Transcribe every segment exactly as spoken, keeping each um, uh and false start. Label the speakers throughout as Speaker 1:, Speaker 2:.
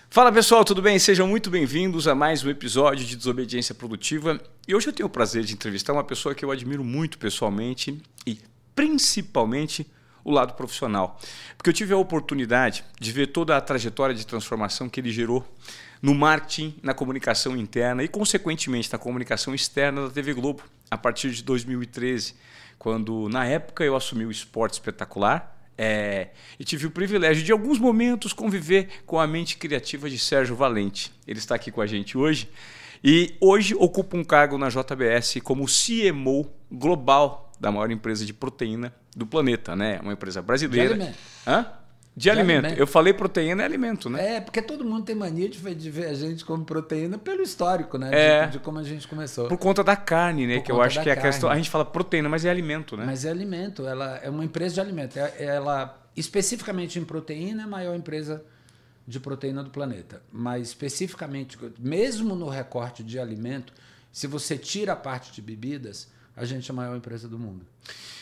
Speaker 1: Fala pessoal, tudo bem? Sejam muito bem-vindos a mais um episódio de Desobediência Produtiva. E hoje eu tenho o prazer de entrevistar uma pessoa que eu admiro muito pessoalmente e principalmente o lado profissional. Porque eu tive a oportunidade de ver toda a trajetória de transformação que ele gerou no marketing, na comunicação interna e, consequentemente, na comunicação externa da T V Globo, a partir de dois mil e treze, quando, na época, eu assumi o Esporte Espetacular. É, e tive o privilégio de, em alguns momentos, conviver com a mente criativa de Sérgio Valente. Ele está aqui com a gente hoje e hoje ocupa um cargo na J B S como C M O global da maior empresa de proteína do planeta, né? Uma empresa brasileira.
Speaker 2: De alimento.
Speaker 1: Hã? De, de alimento. alimento. Eu falei proteína é alimento, né?
Speaker 2: É, porque todo mundo tem mania de ver, de ver a gente como proteína pelo histórico, né?
Speaker 1: É.
Speaker 2: De, de como a gente começou.
Speaker 1: Por conta da carne, né?
Speaker 2: Por
Speaker 1: que eu acho que é a
Speaker 2: carne.
Speaker 1: questão. A gente fala proteína, mas é alimento, né?
Speaker 2: Mas é alimento. Ela é uma empresa de alimento. Ela, especificamente em proteína, é a maior empresa de proteína do planeta. Mas especificamente, mesmo no recorte de alimento, se você tira a parte de bebidas, a gente é a maior empresa do mundo.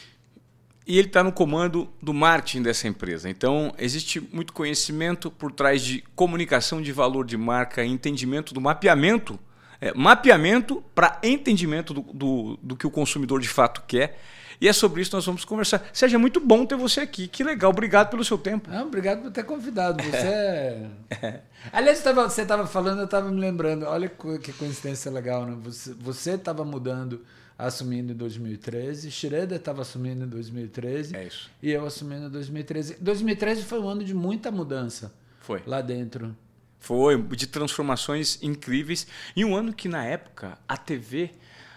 Speaker 1: E ele está no comando do marketing dessa empresa. Então, existe muito conhecimento por trás de comunicação de valor de marca, entendimento do mapeamento, é, mapeamento para entendimento do, do, do que o consumidor de fato quer. E é sobre isso que nós vamos conversar. Sérgio, é muito bom ter você aqui. Que legal. Obrigado pelo seu tempo.
Speaker 2: Não, obrigado por ter convidado. Você é... Aliás, você estava falando, eu estava me lembrando. Olha que coincidência legal, né? Você estava mudando... assumindo em dois mil e treze, Schroeder estava assumindo em dois mil e treze
Speaker 1: é isso.
Speaker 2: E eu assumindo em dois mil e treze. dois mil e treze foi um ano de muita mudança.
Speaker 1: Foi.
Speaker 2: Lá dentro.
Speaker 1: Foi, de transformações incríveis. E um ano que, na época, a T V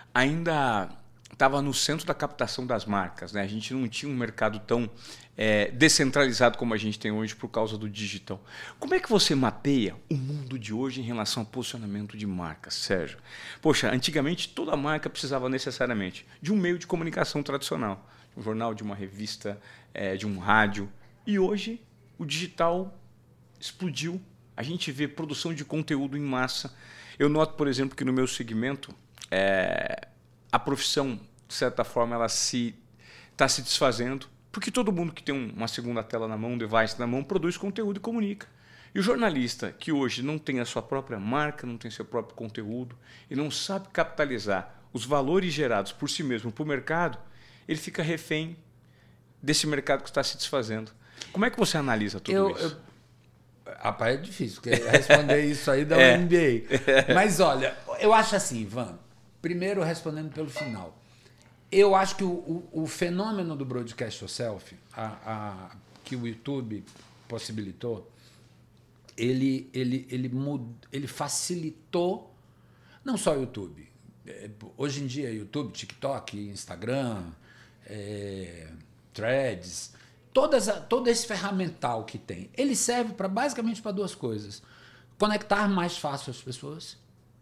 Speaker 1: ainda estava no centro da captação das marcas, né? A gente não tinha um mercado tão é, descentralizado como a gente tem hoje por causa do digital. Como é que você mapeia o mundo de hoje em relação ao posicionamento de marcas, Sérgio? Poxa, antigamente toda marca precisava necessariamente de um meio de comunicação tradicional, um jornal, de uma revista, é, de um rádio. E hoje o digital explodiu. A gente vê produção de conteúdo em massa. Eu noto, por exemplo, que no meu segmento é, a profissão, de certa forma, ela se está se desfazendo, porque todo mundo que tem uma segunda tela na mão, um device na mão, produz conteúdo e comunica. E o jornalista que hoje não tem a sua própria marca, não tem seu próprio conteúdo e não sabe capitalizar os valores gerados por si mesmo para o mercado, ele fica refém desse mercado que está se desfazendo. Como é que você analisa tudo
Speaker 2: eu,
Speaker 1: isso?
Speaker 2: Eu... Rapaz, é difícil responder isso aí da
Speaker 1: é.
Speaker 2: U M B A. Mas olha, eu acho assim, Ivan, primeiro respondendo pelo final. Eu acho que o, o, o fenômeno do broadcast yourself, a, a, que o YouTube possibilitou, ele, ele, ele, mud, ele facilitou não só o YouTube. Hoje em dia, YouTube, TikTok, Instagram, é, Threads, todas, todo esse ferramental que tem, ele serve para basicamente para duas coisas. Conectar mais fácil as pessoas.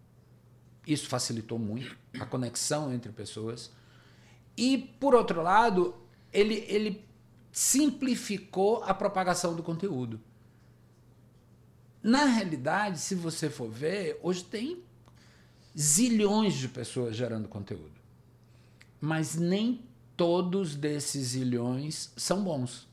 Speaker 2: Isso facilitou muito a conexão entre pessoas. E, por outro lado, ele, ele simplificou a propagação do conteúdo. Na realidade, se você for ver, hoje tem zilhões de pessoas gerando conteúdo. Mas nem todos desses zilhões são bons.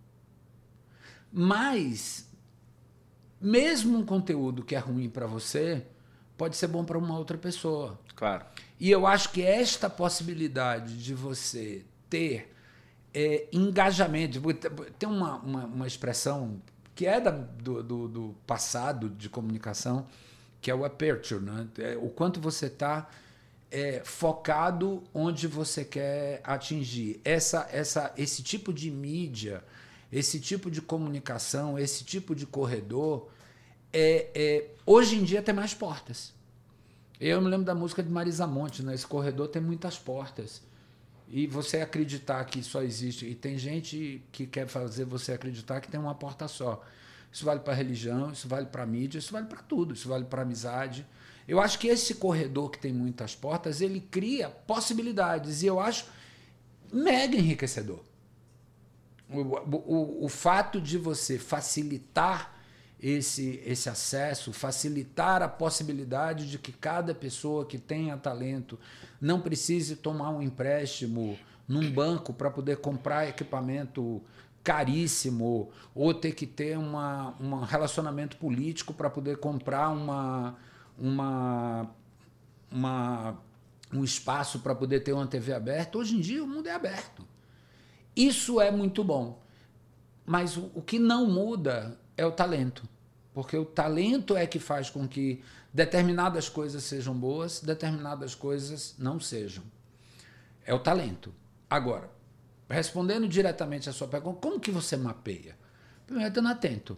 Speaker 2: Mas, mesmo um conteúdo que é ruim para você, pode ser bom para uma outra pessoa.
Speaker 1: Claro.
Speaker 2: E eu acho que esta possibilidade de você ter é, engajamento... Tem uma, uma, uma expressão que é da, do, do, do passado de comunicação, que é o aperture, né? É, o quanto você está é, focado onde você quer atingir. Essa, essa, esse tipo de mídia, esse tipo de comunicação, esse tipo de corredor, é, é, hoje em dia tem mais portas. Eu me lembro da música de Marisa Monte, né? Esse corredor tem muitas portas. E você acreditar que só existe... E tem gente que quer fazer você acreditar que tem uma porta só. Isso vale para a religião, isso vale para a mídia, isso vale para tudo. Isso vale para a amizade. Eu acho que esse corredor que tem muitas portas, ele cria possibilidades. E eu acho mega enriquecedor. O, o, o fato de você facilitar Esse, esse acesso, facilitar a possibilidade de que cada pessoa que tenha talento não precise tomar um empréstimo num banco para poder comprar equipamento caríssimo, ou ter que ter uma, um relacionamento político para poder comprar uma, uma, uma, um espaço para poder ter uma T V aberta. Hoje em dia o mundo é aberto. Isso é muito bom. Mas o, o que não muda é o talento. Porque o talento é que faz com que determinadas coisas sejam boas, determinadas coisas não sejam. É o talento. Agora, respondendo diretamente à sua pergunta, como que você mapeia? Primeiro, estando atento.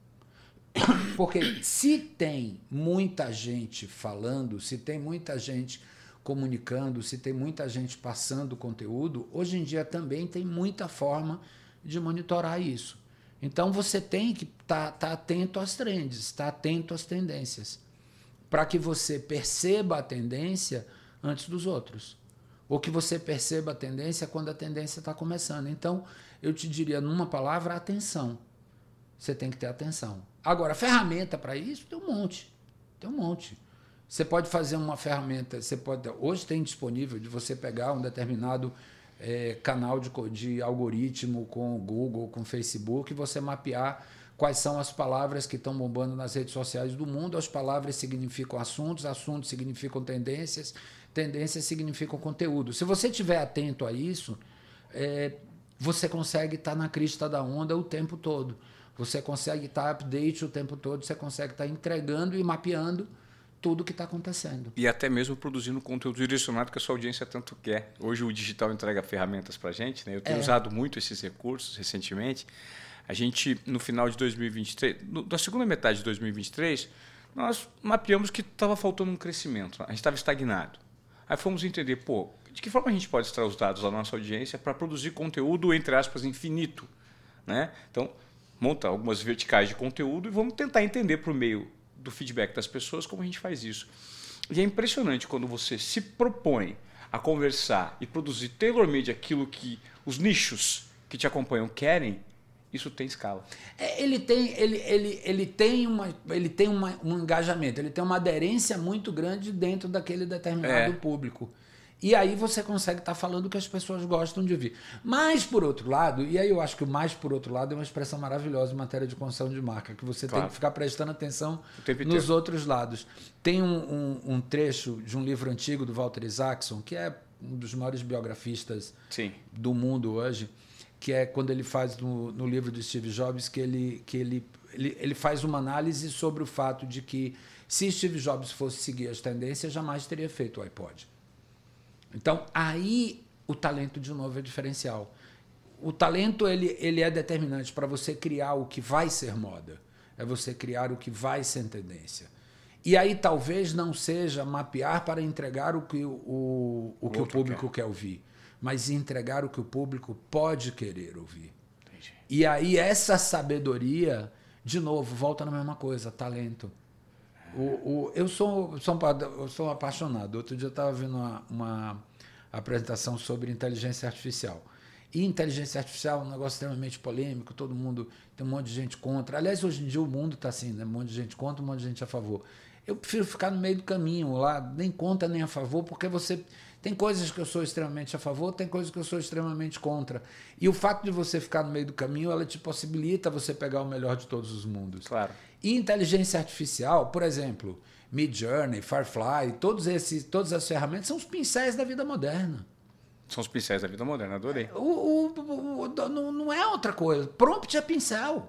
Speaker 2: Porque se tem muita gente falando, se tem muita gente comunicando, se tem muita gente passando conteúdo, hoje em dia também tem muita forma de monitorar isso. Então, você tem que estar tá, tá atento às trends, estar tá atento às tendências, para que você perceba a tendência antes dos outros. Ou que você perceba a tendência quando a tendência está começando. Então, eu te diria, numa palavra, atenção. Você tem que ter atenção. Agora, ferramenta para isso tem um monte. Tem um monte. Você pode fazer uma ferramenta, você pode, hoje tem disponível de você pegar um determinado é, canal de, de algoritmo com o Google, com o Facebook, e você mapear quais são as palavras que estão bombando nas redes sociais do mundo. As palavras significam assuntos, assuntos significam tendências, tendências significam conteúdo. Se você estiver atento a isso, é, você consegue estar na crista da onda o tempo todo. Você consegue estar update o tempo todo, você consegue estar entregando e mapeando tudo o que está acontecendo.
Speaker 1: E até mesmo produzindo conteúdo direcionado que a sua audiência tanto quer. Hoje o digital entrega ferramentas para a gente, né? Eu tenho é. usado muito esses recursos recentemente. A gente, no final de dois mil e vinte e três, no, na segunda metade de dois mil e vinte e três, nós mapeamos que estava faltando um crescimento. A gente estava estagnado. Aí fomos entender, pô, de que forma a gente pode extrair os dados da nossa audiência para produzir conteúdo, entre aspas, infinito, né? Então, monta algumas verticais de conteúdo e vamos tentar entender por meio do feedback das pessoas como a gente faz isso. E é impressionante quando você se propõe a conversar e produzir tailor-made aquilo que os nichos que te acompanham querem, isso tem escala.
Speaker 2: É, ele tem, ele, ele, ele tem, uma, ele tem uma, um engajamento, ele tem uma aderência muito grande dentro daquele determinado é. público. E aí você consegue estar falando o que as pessoas gostam de ouvir. Mas, por outro lado, e aí eu acho que o mais por outro lado é uma expressão maravilhosa em matéria de construção de marca, que você claro. tem que ficar prestando atenção nos outros lados. Tem um, um, um trecho de um livro antigo do Walter Isaacson, que é um dos maiores biografistas Sim. do mundo hoje, que é quando ele faz no, no livro do Steve Jobs, que, ele, que ele, ele, ele faz uma análise sobre o fato de que se Steve Jobs fosse seguir as tendências, jamais teria feito o iPod. Então, aí o talento, de novo, é diferencial. O talento ele, ele é determinante para você criar o que vai ser moda. É você criar o que vai ser tendência. E aí talvez não seja mapear para entregar o que o, o, o, que o público quer. quer ouvir, mas entregar o que o público pode querer ouvir. Entendi. E aí essa sabedoria, de novo, volta na mesma coisa, talento. O, o, eu, sou, sou, eu sou apaixonado. Outro dia eu estava vendo uma, uma apresentação sobre inteligência artificial. E inteligência artificial é um negócio extremamente polêmico, todo mundo, tem um monte de gente contra. Aliás, hoje em dia o mundo está assim, né? Um monte de gente contra, um monte de gente a favor. Eu prefiro ficar no meio do caminho, lá, nem contra nem a favor, porque você tem coisas que eu sou extremamente a favor, tem coisas que eu sou extremamente contra. E o fato de você ficar no meio do caminho, ela te possibilita você pegar o melhor de todos os mundos.
Speaker 1: Claro.
Speaker 2: E inteligência artificial, por exemplo, Midjourney, Firefly, todos esses, todas as ferramentas são os pincéis da vida moderna.
Speaker 1: São os pincéis da vida moderna, adorei.
Speaker 2: O, o, o, o, não, não é outra coisa. Prompt é pincel.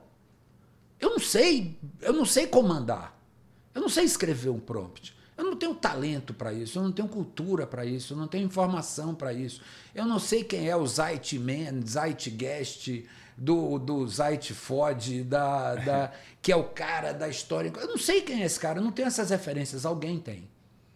Speaker 2: Eu não sei, eu não sei comandar. Eu não sei escrever um prompt. Eu não tenho talento para isso, eu não tenho cultura para isso, eu não tenho informação para isso. Eu não sei quem é o Zeitman, Zeitgeist, do, do Zeitfod, da, da, que é o cara da história. Eu não sei quem é esse cara, eu não tenho essas referências, alguém tem.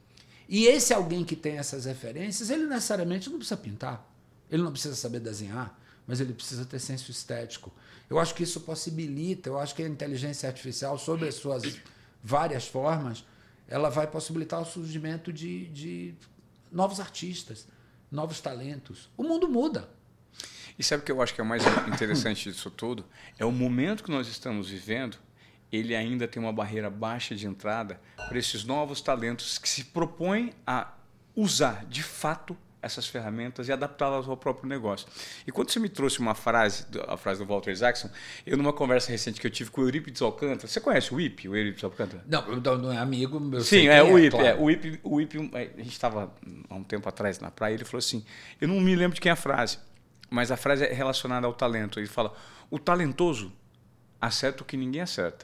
Speaker 2: E esse alguém que tem essas referências, ele necessariamente não precisa pintar, ele não precisa saber desenhar, mas ele precisa ter senso estético. Eu acho que isso possibilita, eu acho que a inteligência artificial, sobre as suas várias formas, ela vai possibilitar o surgimento de, de novos artistas, novos talentos. O mundo muda.
Speaker 1: E sabe o que eu acho que é o mais interessante disso tudo? É o momento que nós estamos vivendo, ele ainda tem uma barreira baixa de entrada para esses novos talentos que se propõem a usar, de fato, essas ferramentas e adaptá-las ao próprio negócio. E quando você me trouxe uma frase, a frase do Walter Isaacson, eu numa conversa recente que eu tive com o Eurípides Alcântara, você conhece o I P, o Eurípides Alcântara?
Speaker 2: Não, não é amigo, meu.
Speaker 1: Sim, é o I P, é, o I P, o I P, a gente estava há um tempo atrás na praia, ele falou assim, eu não me lembro de quem é a frase, mas a frase é relacionada ao talento. Ele fala, o talentoso acerta o que ninguém acerta,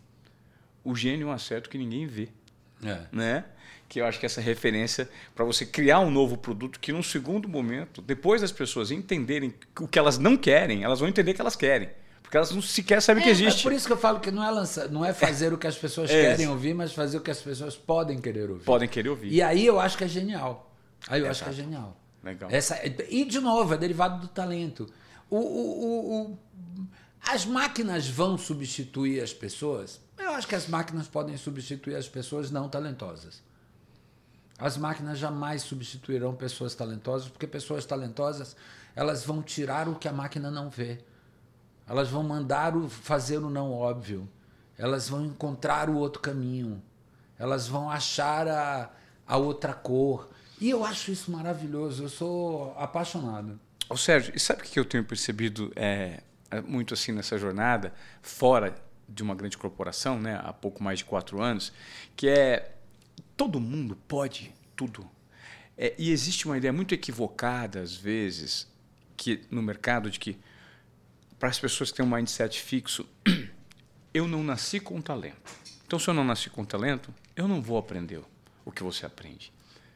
Speaker 1: o gênio acerta o que ninguém vê. É. Né? Que eu acho que essa referência para você criar um novo produto que num segundo momento, depois das pessoas entenderem o que elas não querem, elas vão entender que elas querem. Porque elas não sequer sabem
Speaker 2: é,
Speaker 1: que existe.
Speaker 2: É por isso que eu falo que não é, lançar, não é fazer é. o que as pessoas é. querem ouvir, mas fazer o que as pessoas podem querer ouvir.
Speaker 1: Podem querer ouvir.
Speaker 2: E aí eu acho que é genial. Aí eu é, acho tá. que é genial.
Speaker 1: Legal.
Speaker 2: Essa, e, de novo, é derivado do talento. O, o, o, o, as máquinas vão substituir as pessoas? Eu acho que as máquinas podem substituir as pessoas não talentosas. As máquinas jamais substituirão pessoas talentosas, porque pessoas talentosas elas vão tirar o que a máquina não vê. Elas vão mandar o, fazer o não óbvio. Elas vão encontrar o outro caminho. Elas vão achar a, a outra cor. E eu acho isso maravilhoso. Eu sou apaixonado.
Speaker 1: Ô Sérgio, e sabe o que eu tenho percebido é, muito assim nessa jornada, fora de uma grande corporação, né, há pouco mais de quatro anos, que é todo mundo pode tudo. É, e existe uma ideia muito equivocada, às vezes, que no mercado, de que para as pessoas que têm um mindset fixo, eu não nasci com talento. Então, se eu não nasci com talento, eu não vou aprender o que você aprende.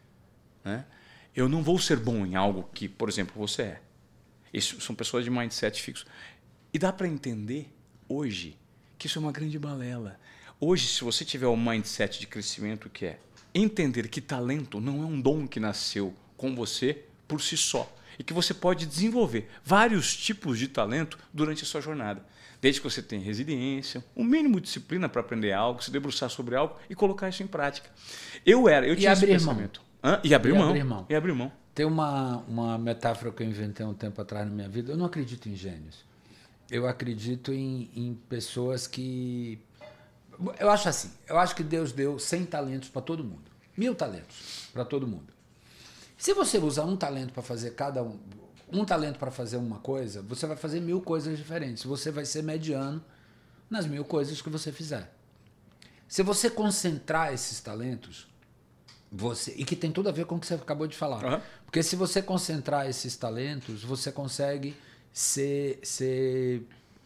Speaker 1: Né? Eu não vou ser bom em algo que, por exemplo, você é. Isso são pessoas de mindset fixo. E dá para entender hoje que isso é uma grande balela. Hoje, se você tiver um mindset de crescimento que é entender que talento não é um dom que nasceu com você por si só e que você pode desenvolver vários tipos de talento durante a sua jornada. Desde que você tenha resiliência, um mínimo de disciplina para aprender algo, se debruçar sobre algo e colocar isso em prática. Eu era, eu tinha esse pensamento. Hã? E abrir mão. E abrir mão.
Speaker 2: Tem uma, uma metáfora que eu inventei um tempo atrás na minha vida. Eu não acredito em gênios. Eu acredito em, em pessoas que... Eu acho assim, eu acho que Deus deu cem talentos para todo mundo. Mil talentos para todo mundo. Se você usar um talento para fazer cada um, um talento para fazer uma coisa, você vai fazer mil coisas diferentes. Você vai ser mediano nas mil coisas que você fizer. Se você concentrar esses talentos, você, e que tem tudo a ver com o que você acabou de falar. Uhum. Porque se você concentrar esses talentos, você consegue ser, ser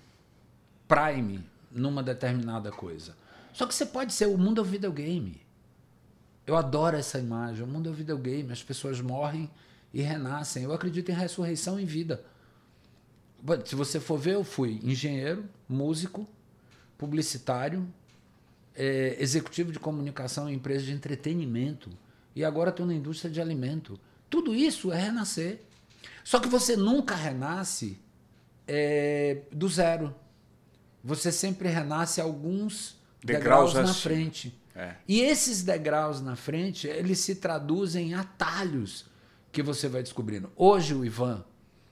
Speaker 2: prime numa determinada coisa. Só que você pode ser... O mundo é o videogame. Eu adoro essa imagem. O mundo é o videogame. As pessoas morrem e renascem. Eu acredito em ressurreição em vida. Se você for ver, eu fui engenheiro, músico, publicitário, é, executivo de comunicação em empresa de entretenimento e agora estou na indústria de alimento. Tudo isso é renascer. Só que você nunca renasce é, do zero. Você sempre renasce alguns degraus, degraus na assim. frente. É. E esses degraus na frente, eles se traduzem em atalhos que você vai descobrindo. Hoje o Ivan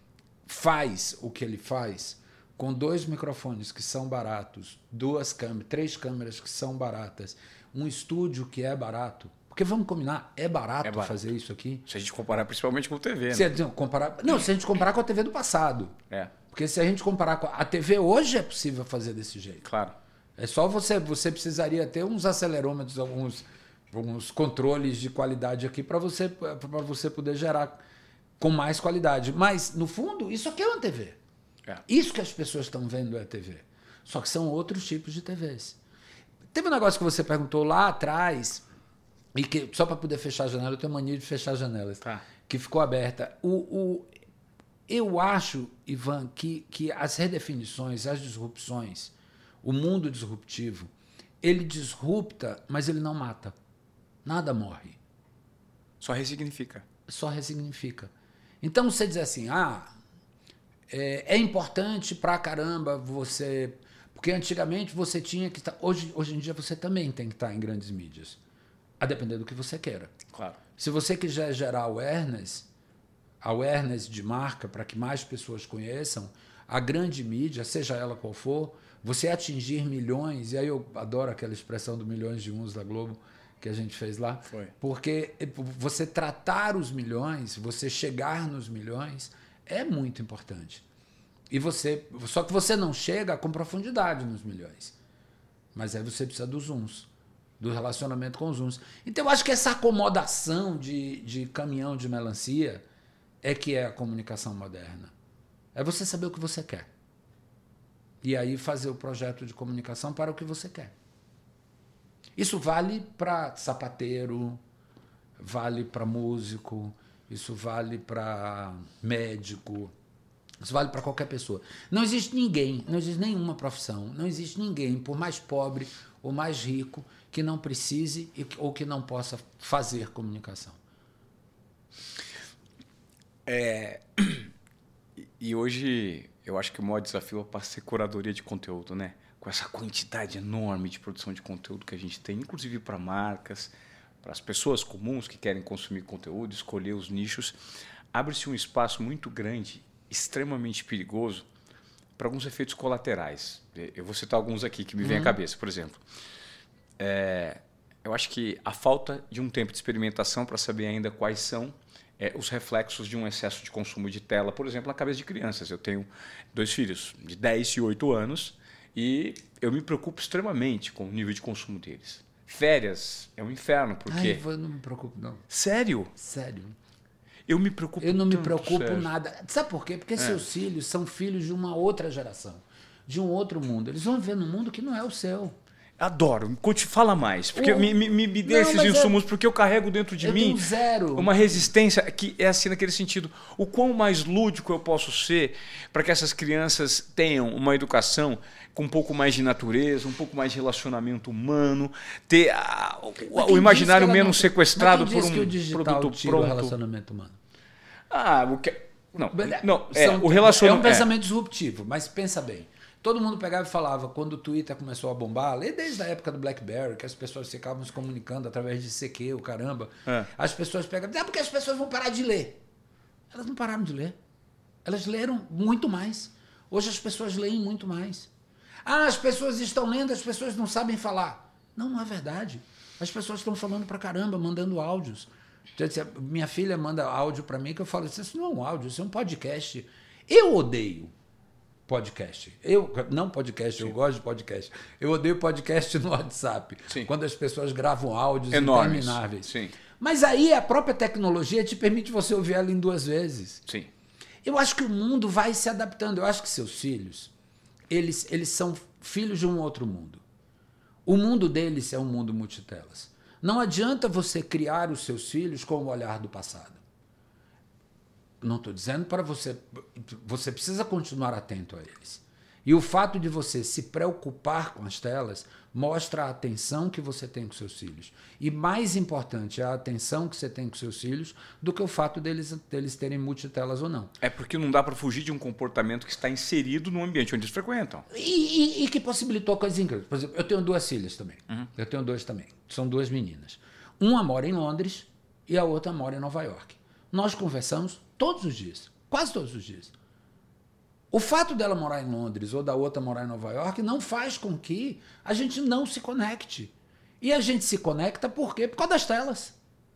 Speaker 2: faz o que ele faz com dois microfones que são baratos, duas câmeras, três câmeras que são baratas, um estúdio que é barato. Porque vamos combinar, é barato, é barato fazer isso aqui.
Speaker 1: Se a gente comparar principalmente com a T V,
Speaker 2: se
Speaker 1: né?
Speaker 2: A, comparar, não, se a gente comparar com a T V do passado.
Speaker 1: É.
Speaker 2: Porque se a gente comparar com a, a T V hoje é possível fazer desse jeito.
Speaker 1: Claro.
Speaker 2: É só você, você precisaria ter uns acelerômetros, alguns, alguns controles de qualidade aqui para você, para você poder gerar com mais qualidade. Mas, no fundo, isso aqui é uma T V. É. Isso que as pessoas estão vendo é a T V. Só que são outros tipos de T Vs. Teve um negócio que você perguntou lá atrás, e que só para poder fechar a janela, eu tenho mania de fechar janelas, tá. Que ficou aberta. O, o, eu acho, Ivan, que, que as redefinições, as disrupções, o mundo disruptivo, ele disrupta, mas ele não mata. Nada morre.
Speaker 1: Só ressignifica.
Speaker 2: Só ressignifica. Então, você dizer assim, ah, é, é importante pra caramba você... Porque antigamente você tinha que estar... Hoje, hoje em dia você também tem que estar em grandes mídias. A depender do que você queira.
Speaker 1: Claro.
Speaker 2: Se você quiser gerar awareness, awareness de marca para que mais pessoas conheçam, a grande mídia, seja ela qual for, você atingir milhões, e aí eu adoro aquela expressão do milhões de uns da Globo, que a gente fez lá.
Speaker 1: Foi.
Speaker 2: Porque você tratar os milhões, você chegar nos milhões, é muito importante. E você, só que você não chega com profundidade nos milhões. Mas aí você precisa dos uns, do relacionamento com os uns. Então eu acho que essa acomodação de, de caminhão de melancia é que é a comunicação moderna. É você saber o que você quer. E aí fazer o projeto de comunicação para o que você quer. Isso vale para sapateiro, vale para músico, isso vale para médico, isso vale para qualquer pessoa. Não existe ninguém, não existe nenhuma profissão, não existe ninguém, por mais pobre ou mais rico, que não precise ou que não possa fazer comunicação.
Speaker 1: É, e hoje eu acho que o maior desafio é para ser curadoria de conteúdo, né? Com essa quantidade enorme de produção de conteúdo que a gente tem, inclusive para marcas, para as pessoas comuns que querem consumir conteúdo, escolher os nichos, abre-se um espaço muito grande, extremamente perigoso, para alguns efeitos colaterais. Eu vou citar alguns aqui que me vêm uhum. à cabeça. Por exemplo, é, eu acho que a falta de um tempo de experimentação para saber ainda quais são é, os reflexos de um excesso de consumo de tela, por exemplo, na cabeça de crianças. Eu tenho dois filhos de dez e oito anos, e eu me preocupo extremamente com o nível de consumo deles. Férias é um inferno, porque...
Speaker 2: Ai, eu não me preocupo, não.
Speaker 1: Sério?
Speaker 2: Sério.
Speaker 1: Eu me preocupo
Speaker 2: Eu não me
Speaker 1: tanto,
Speaker 2: preocupo
Speaker 1: Sérgio.
Speaker 2: nada. Sabe por quê? Porque
Speaker 1: É.
Speaker 2: seus filhos são filhos de uma outra geração, de um outro mundo. Eles vão ver num mundo que não é o seu.
Speaker 1: Adoro. Conte, fala mais. Porque
Speaker 2: O...
Speaker 1: me, me, me dê
Speaker 2: não,
Speaker 1: esses insumos,
Speaker 2: é...
Speaker 1: porque eu carrego dentro de
Speaker 2: eu
Speaker 1: mim
Speaker 2: tenho zero.
Speaker 1: uma resistência que é assim naquele sentido. O quão mais lúdico eu posso ser para que essas crianças tenham uma educação com um pouco mais de natureza, um pouco mais de relacionamento humano, ter a, o, o imaginário menos não... sequestrado por um
Speaker 2: que o digital
Speaker 1: produto
Speaker 2: tira
Speaker 1: pronto.
Speaker 2: O relacionamento humano.
Speaker 1: Ah, o que... Não, não
Speaker 2: é,
Speaker 1: é, o relacionamento...
Speaker 2: É um pensamento é. disruptivo, mas pensa bem. Todo mundo pegava e falava, quando o Twitter começou a bombar, desde a época do BlackBerry, que as pessoas ficavam se comunicando através de C Q, o caramba, é. as pessoas pegavam, ah, porque as pessoas vão parar de ler. Elas não pararam de ler. Elas leram muito mais. Hoje as pessoas leem muito mais. Ah, as pessoas estão lendo, as pessoas não sabem falar. Não, não é verdade. As pessoas estão falando pra caramba, mandando áudios. Minha filha manda áudio para mim que eu falo, isso não é um áudio, isso é um podcast. Eu odeio podcast. Eu, não podcast, Sim. eu gosto de podcast. Eu odeio podcast no WhatsApp.
Speaker 1: Sim.
Speaker 2: Quando as pessoas gravam áudios
Speaker 1: Enormes.
Speaker 2: intermináveis.
Speaker 1: Sim.
Speaker 2: Mas aí a própria tecnologia te permite você ouvir ela em duas vezes.
Speaker 1: Sim.
Speaker 2: Eu acho que o mundo vai se adaptando. Eu acho que seus filhos, eles, eles são filhos de um outro mundo. O mundo deles é um mundo multitelas. Não adianta você criar os seus filhos com o olhar do passado. Não estou dizendo para você... Você precisa continuar atento a eles. E o fato de você se preocupar com as telas mostra a atenção que você tem com seus filhos. E mais importante é a atenção que você tem com seus filhos do que o fato deles, deles terem multitelas ou não.
Speaker 1: É porque não dá para fugir de um comportamento que está inserido no ambiente onde eles frequentam.
Speaker 2: E, e, e que possibilitou coisas incríveis. Por exemplo, eu tenho duas filhas também. Uhum. Eu tenho dois também. São duas meninas. Uma mora em Londres e a outra mora em Nova York. Nós conversamos todos os dias, quase todos os dias. O fato dela morar em Londres ou da outra morar em Nova York não faz com que a gente não se conecte. E a gente se conecta por quê? Por causa das telas.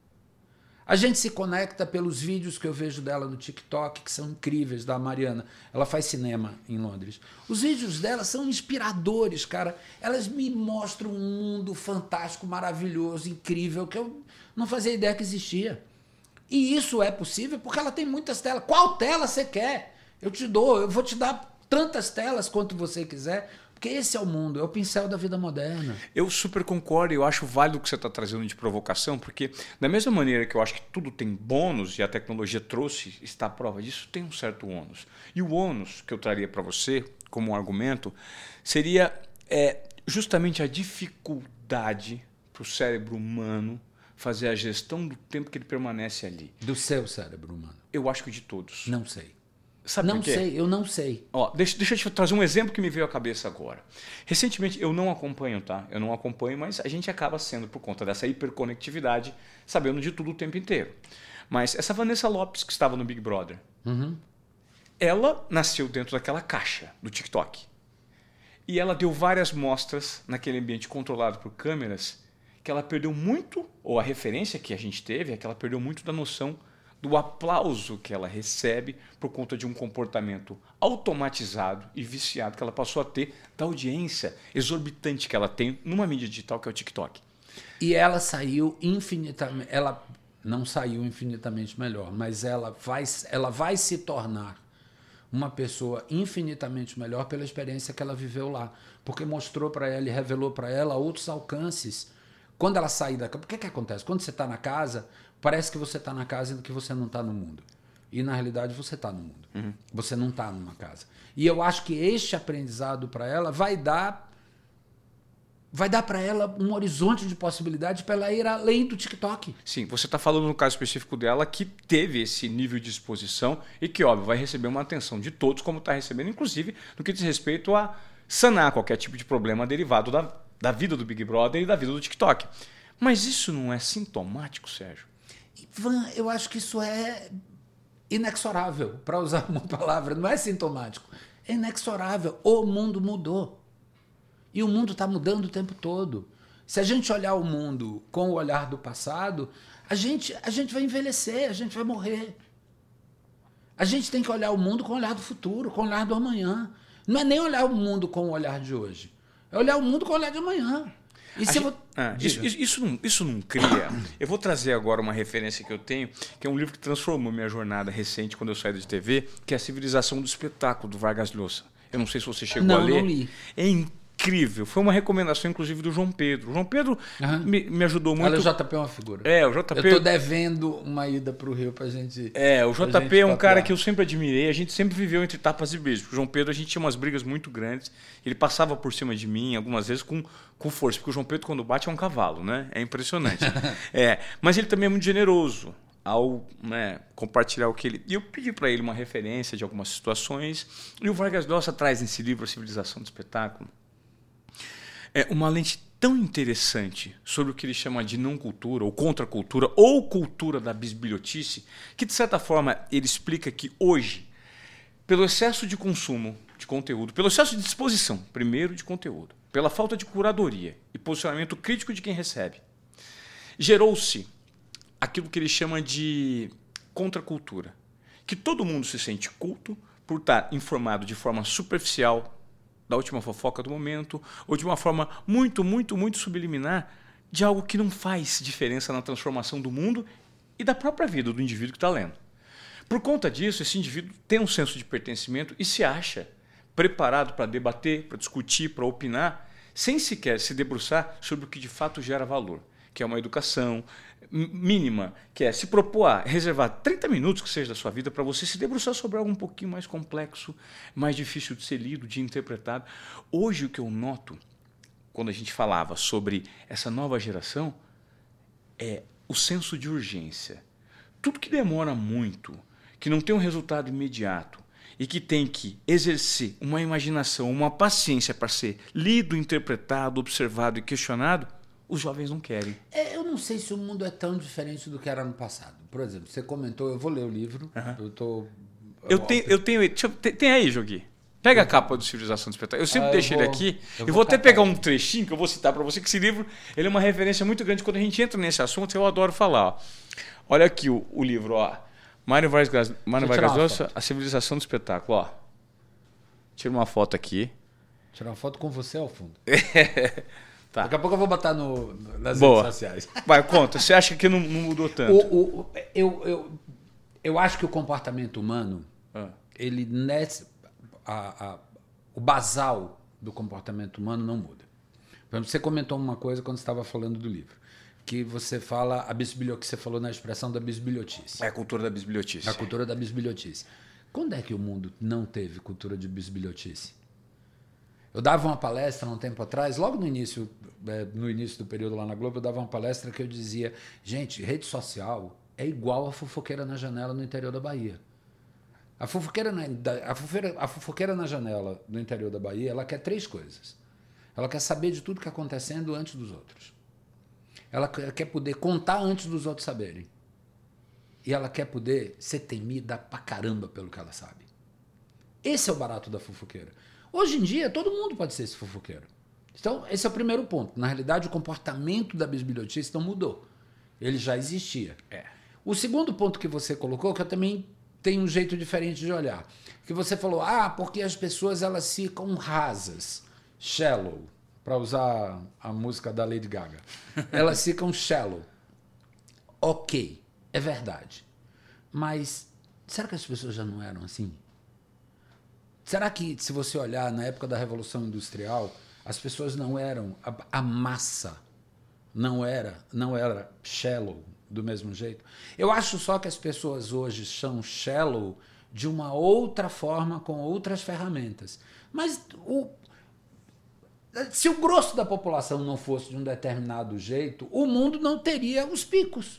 Speaker 2: A gente se conecta pelos vídeos que eu vejo dela no TikTok, que são incríveis, da Mariana. Ela faz cinema em Londres. Os vídeos dela são inspiradores, cara. Elas me mostram um mundo fantástico, maravilhoso, incrível, que eu não fazia ideia que existia. E isso é possível porque ela tem muitas telas. Qual tela você quer? Eu te dou, eu vou te dar tantas telas quanto você quiser, porque esse é o mundo, é o pincel da vida moderna.
Speaker 1: Eu super concordo, eu acho válido o que você está trazendo de provocação, porque da mesma maneira que eu acho que tudo tem bônus e a tecnologia trouxe, está à prova disso, tem um certo ônus. E o ônus que eu traria para você, como um argumento, seria é, justamente a dificuldade para o cérebro humano fazer a gestão do tempo que ele permanece ali.
Speaker 2: Do seu cérebro humano?
Speaker 1: Eu acho que de todos.
Speaker 2: Não sei.
Speaker 1: Sabe
Speaker 2: não
Speaker 1: por quê?
Speaker 2: sei, eu não sei.
Speaker 1: Ó, deixa, deixa eu te trazer um exemplo que me veio à cabeça agora. Recentemente, eu não acompanho, tá? Eu não acompanho, mas a gente acaba sendo, por conta dessa hiperconectividade, sabendo de tudo o tempo inteiro. Mas essa Vanessa Lopes, que estava no Big Brother,
Speaker 2: uhum.
Speaker 1: ela nasceu dentro daquela caixa do TikTok. E ela deu várias mostras naquele ambiente controlado por câmeras que ela perdeu muito, ou a referência que a gente teve é que ela perdeu muito da noção do aplauso que ela recebe por conta de um comportamento automatizado e viciado que ela passou a ter da audiência exorbitante que ela tem numa mídia digital que é o TikTok.
Speaker 2: E ela saiu infinitamente, ela não saiu infinitamente melhor, mas ela vai, ela vai se tornar uma pessoa infinitamente melhor pela experiência que ela viveu lá, porque mostrou para ela e revelou para ela outros alcances. Quando ela sair da casa, porque que acontece? Quando você está na casa, parece que você está na casa e que você não está no mundo. E na realidade você está no mundo. Uhum. Você não está numa casa. E eu acho que este aprendizado para ela vai dar vai dar para ela um horizonte de possibilidades para ela ir além do TikTok.
Speaker 1: Sim, você está falando no caso específico dela que teve esse nível de exposição e que, óbvio, vai receber uma atenção de todos, como está recebendo, inclusive no que diz respeito a sanar qualquer tipo de problema derivado da, da vida do Big Brother e da vida do TikTok. Mas isso não é sintomático, Sérgio?
Speaker 2: Ivan, eu acho que isso é inexorável, para usar uma palavra, não é sintomático, é inexorável. O mundo mudou. E o mundo está mudando o tempo todo. Se a gente olhar o mundo com o olhar do passado, a gente, a gente vai envelhecer, a gente vai morrer. A gente tem que olhar o mundo com o olhar do futuro, com o olhar do amanhã. Não é nem olhar o mundo com o olhar de hoje. É olhar o mundo com o olhar de amanhã. E se
Speaker 1: gente,
Speaker 2: vou...
Speaker 1: ah, isso, isso, isso, não, isso não cria... Eu vou trazer agora uma referência que eu tenho, que é um livro que transformou minha jornada recente, quando eu saí da T V, que é A Civilização do Espetáculo, do Vargas Llosa. Eu não sei se você chegou
Speaker 2: não,
Speaker 1: a ler.
Speaker 2: Não li.
Speaker 1: É incrível. Foi uma recomendação, inclusive, do João Pedro. O João Pedro uhum. me, me ajudou muito.
Speaker 2: Olha, o J P é uma figura.
Speaker 1: É, o J P...
Speaker 2: Eu estou devendo uma ida para o Rio para a gente...
Speaker 1: É, o J P é um cara que eu sempre admirei. A gente sempre viveu entre tapas e beijos. O João Pedro, a gente tinha umas brigas muito grandes. Ele passava por cima de mim, algumas vezes com, com força. Porque o João Pedro, quando bate, é um cavalo, né? É impressionante. é, mas ele também é muito generoso ao né, compartilhar o que ele... E eu pedi para ele uma referência de algumas situações. E o Vargas Llosa traz nesse livro A Civilização do Espetáculo é uma lente tão interessante sobre o que ele chama de não cultura, ou contracultura, ou cultura da bisbilhotice, que, de certa forma, ele explica que hoje, pelo excesso de consumo de conteúdo, pelo excesso de disposição, primeiro, de conteúdo, pela falta de curadoria e posicionamento crítico de quem recebe, gerou-se aquilo que ele chama de contracultura, que todo mundo se sente culto por estar informado de forma superficial da última fofoca do momento, ou de uma forma muito, muito, muito subliminar de algo que não faz diferença na transformação do mundo e da própria vida do indivíduo que está lendo. Por conta disso, esse indivíduo tem um senso de pertencimento e se acha preparado para debater, para discutir, para opinar, sem sequer se debruçar sobre o que de fato gera valor, que é uma educação mínima, que é se propor a reservar trinta minutos que seja da sua vida para você se debruçar sobre algo um pouquinho mais complexo, mais difícil de ser lido, de interpretado. Hoje o que eu noto, quando a gente falava sobre essa nova geração, é o senso de urgência. Tudo que demora muito, que não tem um resultado imediato e que tem que exercer uma imaginação, uma paciência para ser lido, interpretado, observado e questionado, os jovens não querem.
Speaker 2: É, eu não sei se o mundo é tão diferente do que era no passado. Por exemplo, você comentou, eu vou ler o livro. Uhum. Eu tô.
Speaker 1: Eu tenho, eu tenho. Deixa eu, tem, tem aí, Jogui. Pega a capa do Civilização do Espetáculo. Eu sempre ah, deixo ele aqui. Eu, eu vou, vou até pegar um trechinho que eu vou citar para você, que esse livro ele é uma referência muito grande. Quando a gente entra nesse assunto, eu adoro falar. Ó. Olha aqui o, o livro, ó. Mário Vargas, Mário Vargas Llosa, A Civilização do Espetáculo. Ó. Tira uma foto aqui.
Speaker 2: Tirar uma foto com você ao fundo.
Speaker 1: Tá.
Speaker 2: Daqui a pouco eu vou botar no, nas
Speaker 1: Boa.
Speaker 2: redes sociais.
Speaker 1: Vai, conta. Você acha que não, não mudou tanto?
Speaker 2: O, o, eu, eu, eu acho que o comportamento humano, ah. ele nesse, a, a, o basal do comportamento humano não muda. Por exemplo, você comentou uma coisa quando você estava falando do livro, que você fala a bisbilho, que você falou na expressão da bisbilhotice.
Speaker 1: É a cultura da bisbilhotice.
Speaker 2: A cultura da bisbilhotice. Quando é que o mundo não teve cultura de bisbilhotice? Eu dava uma palestra há um tempo atrás, logo no início, no início do período lá na Globo, eu dava uma palestra que eu dizia, gente, rede social é igual a fofoqueira na janela no interior da Bahia. A fofoqueira na, a fofoqueira, a fofoqueira na janela no interior da Bahia, ela quer três coisas. Ela quer saber de tudo que está acontecendo antes dos outros. Ela quer poder contar antes dos outros saberem. E ela quer poder ser temida pra caramba pelo que ela sabe. Esse é o barato da fofoqueira. Hoje em dia, todo mundo pode ser esse fofoqueiro. Então, esse é o primeiro ponto. Na realidade, o comportamento da bisbilhotice não mudou. Ele já existia.
Speaker 1: É.
Speaker 2: O segundo ponto que você colocou, que eu também tenho um jeito diferente de olhar, que você falou, ah, porque as pessoas elas ficam rasas, shallow, para usar a música da Lady Gaga. Elas ficam shallow. Ok, é verdade. Mas será que as pessoas já não eram assim? Será que, se você olhar na época da Revolução Industrial, as pessoas não eram, a, a massa não era, não era shallow do mesmo jeito? Eu acho só que as pessoas hoje são shallow de uma outra forma, com outras ferramentas. Mas o, se o grosso da população não fosse de um determinado jeito, o mundo não teria os picos.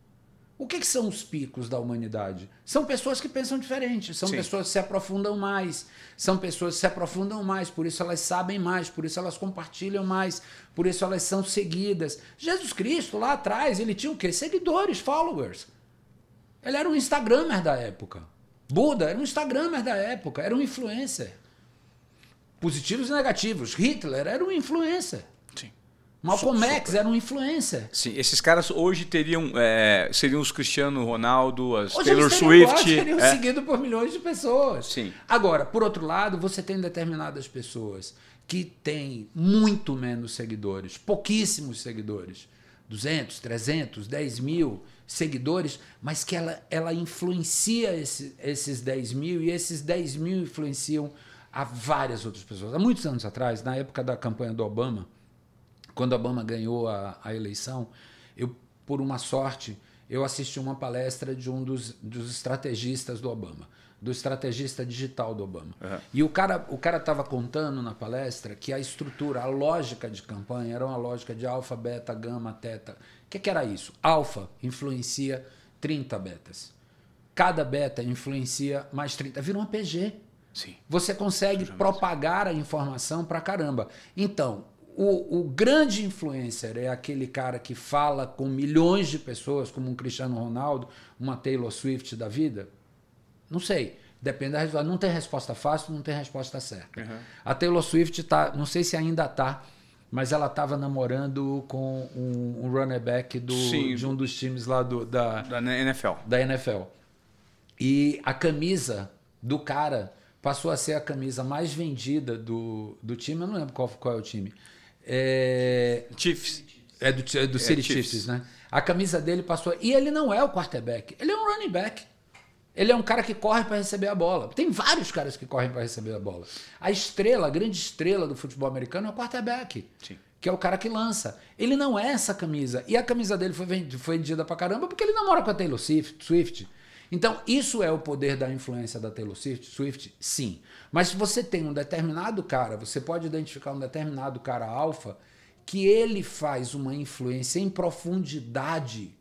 Speaker 2: O que, que são os picos da humanidade? São pessoas que pensam diferente, são Sim. pessoas que se aprofundam mais, são pessoas que se aprofundam mais, por isso elas sabem mais, por isso elas compartilham mais, por isso elas são seguidas. Jesus Cristo, lá atrás, ele tinha o quê? Seguidores, followers. Ele era um Instagrammer da época. Buda era um Instagrammer da época, era um influencer. Positivos e negativos. Hitler era um influencer.
Speaker 1: Sim.
Speaker 2: Malcolm X era um influencer.
Speaker 1: Sim, esses caras hoje teriam é, seriam os Cristiano Ronaldo, as
Speaker 2: hoje
Speaker 1: Taylor
Speaker 2: eles
Speaker 1: Swift.
Speaker 2: Hoje seriam
Speaker 1: é.
Speaker 2: seguidos por milhões de pessoas.
Speaker 1: Sim.
Speaker 2: Agora, por outro lado, você tem determinadas pessoas que têm muito menos seguidores, pouquíssimos seguidores, duzentos, trezentos, dez mil seguidores, mas que ela, ela influencia esse, esses dez mil e esses dez mil influenciam a várias outras pessoas. Há muitos anos atrás, na época da campanha do Obama, quando Obama ganhou a, a eleição, eu, por uma sorte, eu assisti uma palestra de um dos, dos estrategistas do Obama, do estrategista digital do Obama. Uhum. E o cara o cara estava contando na palestra que a estrutura, a lógica de campanha era uma lógica de alfa, beta, gama, teta. O que, que era isso? Alfa influencia trinta betas. Cada beta influencia mais trinta. Vira um A P G.
Speaker 1: Sim.
Speaker 2: Você consegue propagar a informação pra caramba. Então, O, o grande influencer é aquele cara que fala com milhões de pessoas, como um Cristiano Ronaldo, uma Taylor Swift da vida? Não sei. Depende da resposta. Não tem resposta fácil, não tem resposta certa. Uhum. A Taylor Swift tá, não sei se ainda tá, mas ela estava namorando com um, um running back do, de um dos times lá do, da,
Speaker 1: da N F L.
Speaker 2: Da N F L. E a camisa do cara passou a ser a camisa mais vendida do, do time. Eu não lembro qual, qual é o time. É,
Speaker 1: Chiefs.
Speaker 2: É do, é do City é, Chiefs. Chiefs, né? A camisa dele passou... E ele não é o quarterback. Ele é um running back. Ele é um cara que corre para receber a bola. Tem vários caras que correm para receber a bola. A estrela, a grande estrela do futebol americano é o quarterback.
Speaker 1: Sim.
Speaker 2: Que é o cara que lança. Ele não é essa camisa. E a camisa dele foi vendida pra caramba porque ele namora com a Taylor Swift. Então, isso é o poder da influência da Taylor Swift? Sim. Mas se você tem um determinado cara, você pode identificar um determinado cara alfa, que ele faz uma influência em profundidade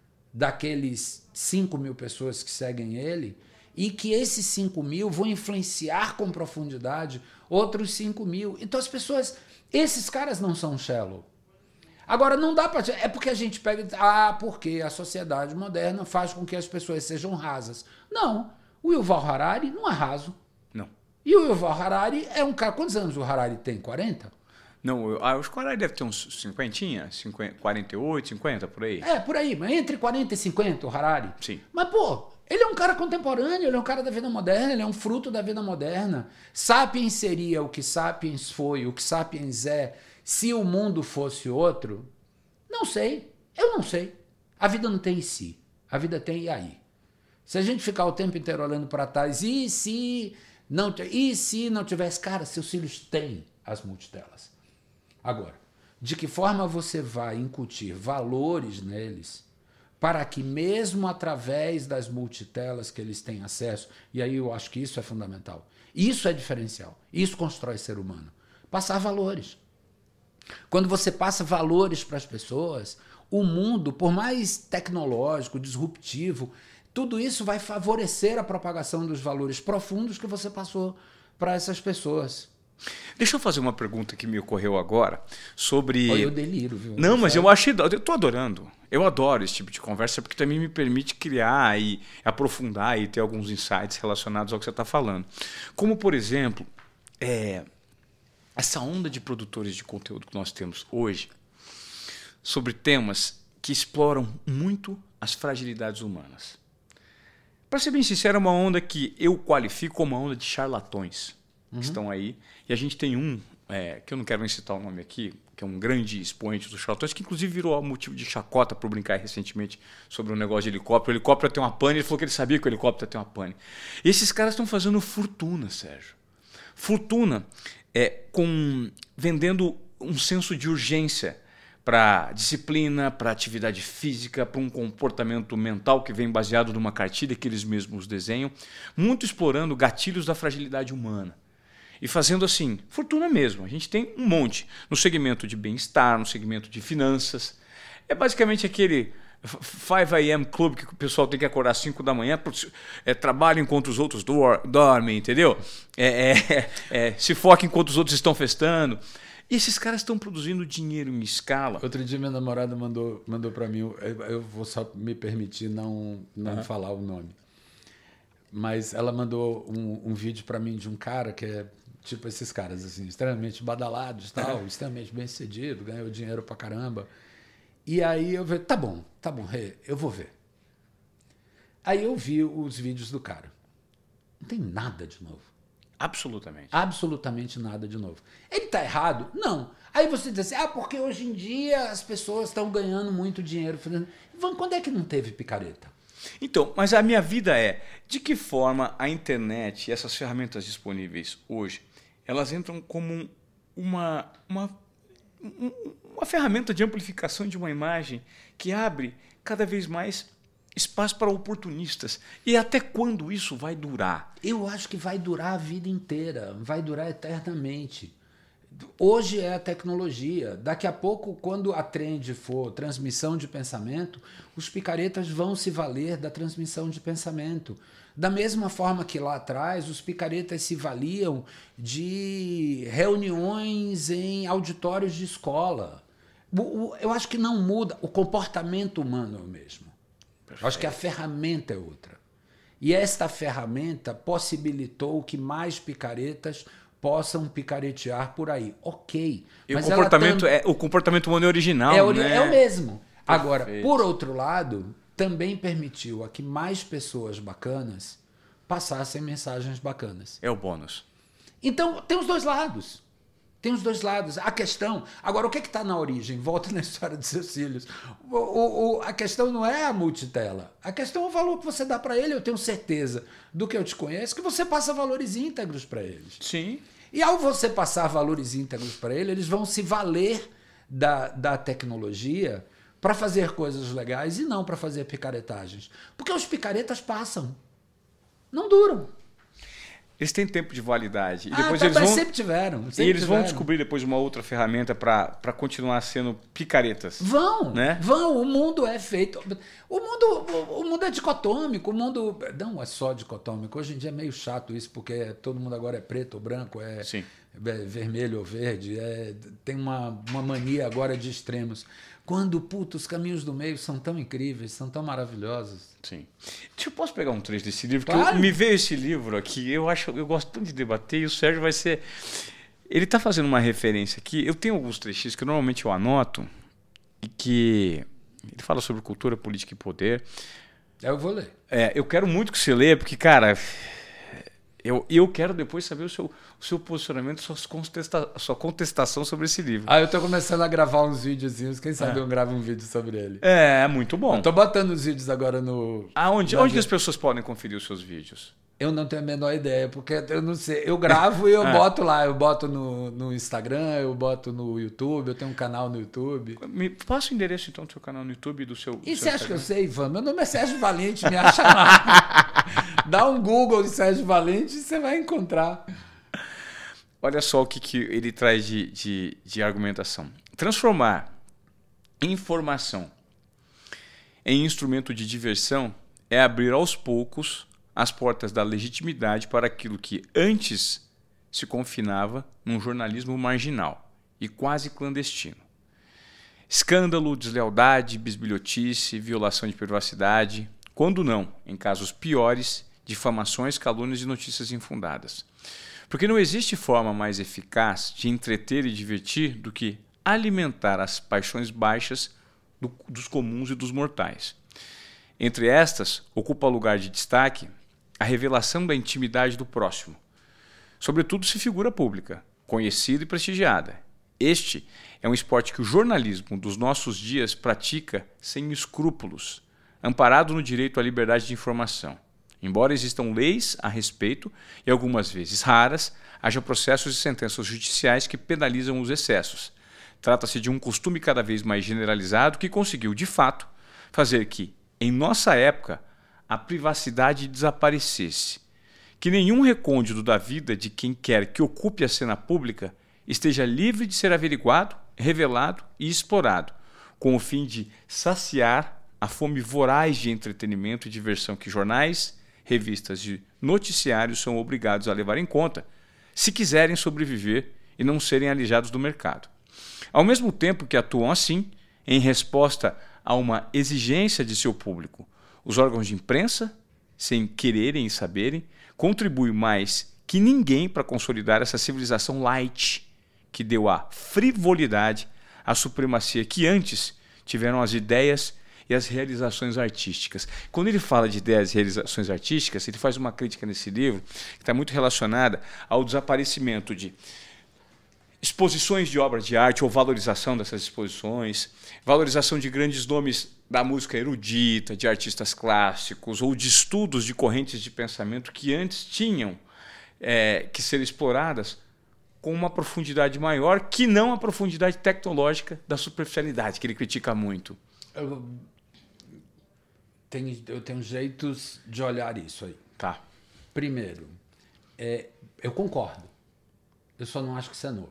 Speaker 2: daqueles cinco mil pessoas que seguem ele, e que esses cinco mil vão influenciar com profundidade outros cinco mil. Então as pessoas, esses caras não são shallow. Agora, não dá para... É porque a gente pega e diz, ah, porque a sociedade moderna faz com que as pessoas sejam rasas. Não. O Yuval Harari não é raso.
Speaker 1: Não.
Speaker 2: E o Yuval Harari é um cara... Quantos anos o Harari tem? quarenta?
Speaker 1: Não, eu acho que o Harari deve ter uns cinquenta, cinquenta, quarenta e oito, cinquenta, por aí.
Speaker 2: É, por aí. Entre quarenta e cinquenta, o Harari.
Speaker 1: Sim.
Speaker 2: Mas, pô, ele é um cara contemporâneo, ele é um cara da vida moderna, ele é um fruto da vida moderna. Sapiens seria o que Sapiens foi, o que Sapiens é... Se o mundo fosse outro, não sei, eu não sei. A vida não tem si, a vida tem e aí. Se a gente ficar o tempo inteiro olhando para trás, e se não, e se não tivesse, cara, seus filhos têm as multitelas. Agora, de que forma você vai incutir valores neles para que mesmo através das multitelas que eles têm acesso, e aí eu acho que isso é fundamental, isso é diferencial, isso constrói ser humano, passar valores. Quando você passa valores para as pessoas, o mundo, por mais tecnológico, disruptivo, tudo isso vai favorecer a propagação dos valores profundos que você passou para essas pessoas.
Speaker 1: Deixa eu fazer uma pergunta que me ocorreu agora sobre...
Speaker 2: Olha, eu deliro, viu?
Speaker 1: Não, mas eu achei... Eu tô adorando. Eu adoro esse tipo de conversa porque também me permite criar e aprofundar e ter alguns insights relacionados ao que você está falando. Como, por exemplo, é... essa onda de produtores de conteúdo que nós temos hoje sobre temas que exploram muito as fragilidades humanas. Para ser bem sincero, é uma onda que eu qualifico como uma onda de charlatões uhum. que estão aí. E a gente tem um, é, que eu não quero nem citar o nome aqui, que é um grande expoente dos charlatões, que inclusive virou motivo de chacota para brincar recentemente sobre um negócio de helicóptero. O helicóptero tem uma pane, ele falou que ele sabia que o helicóptero tem uma pane. E esses caras estão fazendo fortuna, Sérgio. Fortuna é, com, vendendo um senso de urgência para disciplina, para atividade física, para um comportamento mental que vem baseado numa cartilha que eles mesmos desenham, muito explorando gatilhos da fragilidade humana. E fazendo assim, fortuna mesmo. A gente tem um monte no segmento de bem-estar, no segmento de finanças. É basicamente aquele cinco a m Club que o pessoal tem que acordar às cinco da manhã, é, trabalha enquanto os outros dor, dormem, entendeu? É, é, é, se foca enquanto os outros estão festando. E esses caras estão produzindo dinheiro em escala.
Speaker 2: Outro dia minha namorada mandou, mandou para mim, eu, eu vou só me permitir não, não uhum. falar o nome, mas ela mandou um, um vídeo para mim de um cara que é tipo esses caras, assim, extremamente badalados, tal, uhum. extremamente bem sucedido, ganhou dinheiro pra caramba. E aí eu falei, tá bom, tá bom, eu vou ver. Aí eu vi os vídeos do cara. Não tem nada de novo.
Speaker 1: Absolutamente.
Speaker 2: Absolutamente nada de novo. Ele está errado? Não. Aí você diz assim, ah, porque hoje em dia as pessoas estão ganhando muito dinheiro. Quando é que não teve picareta?
Speaker 1: Então, mas a minha vida é, de que forma a internet e essas ferramentas disponíveis hoje, elas entram como uma, uma, uma ferramenta de amplificação de uma imagem que abre cada vez mais espaço para oportunistas. E até quando isso vai durar?
Speaker 2: Eu acho que vai durar a vida inteira, vai durar eternamente. Hoje é a tecnologia. Daqui a pouco, quando a trend for transmissão de pensamento, os picaretas vão se valer da transmissão de pensamento. Da mesma forma que lá atrás, os picaretas se valiam de reuniões em auditórios de escola. Eu acho que não muda. O comportamento humano é o mesmo. Perfeito. Acho que a ferramenta é outra. E esta ferramenta possibilitou que mais picaretas possam picaretear por aí. Ok.
Speaker 1: E mas o comportamento, tam... é, o comportamento humano é original,
Speaker 2: é, ori...
Speaker 1: né?
Speaker 2: é o mesmo. Perfeito. Agora, por outro lado, também permitiu a que mais pessoas bacanas passassem mensagens bacanas.
Speaker 1: É o bônus.
Speaker 2: Então, tem os dois lados. Tem os dois lados. A questão... Agora, o que é que está na origem? Volta na história dos seus filhos. O, o, o, a questão não é a multitela. A questão é o valor que você dá para ele. Eu tenho certeza, do que eu te conheço, que você passa valores íntegros para eles.
Speaker 1: Sim.
Speaker 2: E ao você passar valores íntegros para eles, eles vão se valer da, da tecnologia para fazer coisas legais e não para fazer picaretagens. Porque os picaretas passam. Não duram.
Speaker 1: Eles têm tempo de validade. E
Speaker 2: ah,
Speaker 1: depois
Speaker 2: tá,
Speaker 1: eles vão,
Speaker 2: sempre tiveram. Sempre
Speaker 1: e eles
Speaker 2: tiveram.
Speaker 1: vão descobrir depois uma outra ferramenta para continuar sendo picaretas.
Speaker 2: Vão,
Speaker 1: né?
Speaker 2: vão. O mundo é feito... O mundo, o, o mundo é dicotômico. O mundo não é só dicotômico. Hoje em dia é meio chato isso, porque todo mundo agora é preto ou branco, é,
Speaker 1: Sim.
Speaker 2: é vermelho ou verde. É, tem uma, uma mania agora de extremos. Quando, puto, os caminhos do meio são tão incríveis, são tão maravilhosos.
Speaker 1: Sim. Deixa eu posso pegar um trecho desse livro?
Speaker 2: Claro.
Speaker 1: Porque eu, me veio esse livro aqui, eu acho, eu gosto tanto de debater, e o Sérgio vai ser... Ele está fazendo uma referência aqui, eu tenho alguns trechos que normalmente eu anoto, e que ele fala sobre cultura, política e poder.
Speaker 2: Eu vou ler.
Speaker 1: É, eu quero muito que você leia, porque, cara... Eu, eu quero depois saber o seu, o seu posicionamento, sua, contesta, sua contestação sobre esse livro.
Speaker 2: Ah, eu tô começando a gravar uns videozinhos. Quem sabe é. eu gravo um vídeo sobre ele.
Speaker 1: É, muito bom.
Speaker 2: Eu tô botando os vídeos agora no...
Speaker 1: Aonde, onde que as pessoas podem conferir os seus vídeos?
Speaker 2: Eu não tenho a menor ideia, porque eu não sei. Eu gravo e eu é. boto lá. Eu boto no, no Instagram, eu boto no YouTube, eu tenho um canal no YouTube.
Speaker 1: Me passa o endereço, então, do seu canal no YouTube e do seu...
Speaker 2: E
Speaker 1: do
Speaker 2: você
Speaker 1: seu
Speaker 2: acha
Speaker 1: Instagram?
Speaker 2: que eu sei, Ivan? Meu nome é Sérgio Valente, me acha lá. Dá um Google de Sérgio Valente e você vai encontrar.
Speaker 1: Olha só o que, que ele traz de, de, de argumentação. Transformar informação em instrumento de diversão é abrir aos poucos as portas da legitimidade para aquilo que antes se confinava num jornalismo marginal e quase clandestino. Escândalo, deslealdade, bisbilhotice, violação de privacidade, quando não, em casos piores, difamações, calúnias e notícias infundadas. Porque não existe forma mais eficaz de entreter e divertir do que alimentar as paixões baixas do, dos comuns e dos mortais. Entre estas, ocupa lugar de destaque a revelação da intimidade do próximo, sobretudo se figura pública, conhecida e prestigiada. Este é um esporte que o jornalismo dos nossos dias pratica sem escrúpulos, amparado no direito à liberdade de informação. Embora existam leis a respeito e algumas vezes raras, haja processos e sentenças judiciais que penalizam os excessos. Trata-se de um costume cada vez mais generalizado que conseguiu, de fato, fazer que, em nossa época, a privacidade desaparecesse, que nenhum recôndito da vida de quem quer que ocupe a cena pública esteja livre de ser averiguado, revelado e explorado, com o fim de saciar a fome voraz de entretenimento e diversão que jornais, revistas e noticiários são obrigados a levar em conta, se quiserem sobreviver e não serem alijados do mercado. Ao mesmo tempo que atuam assim, em resposta a uma exigência de seu público, os órgãos de imprensa, sem quererem e saberem, contribuem mais que ninguém para consolidar essa civilização light que deu à frivolidade a supremacia que antes tiveram as ideias e as realizações artísticas. Quando ele fala de ideias e realizações artísticas, ele faz uma crítica nesse livro que está muito relacionada ao desaparecimento de exposições de obras de arte ou valorização dessas exposições, valorização de grandes nomes da música erudita, de artistas clássicos ou de estudos de correntes de pensamento que antes tinham é, que ser exploradas com uma profundidade maior que não a profundidade tecnológica da superficialidade, que ele critica muito.
Speaker 2: Eu tenho, eu tenho jeitos de olhar isso aí.
Speaker 1: Tá.
Speaker 2: Primeiro, é, eu concordo. Eu só não acho que isso é novo.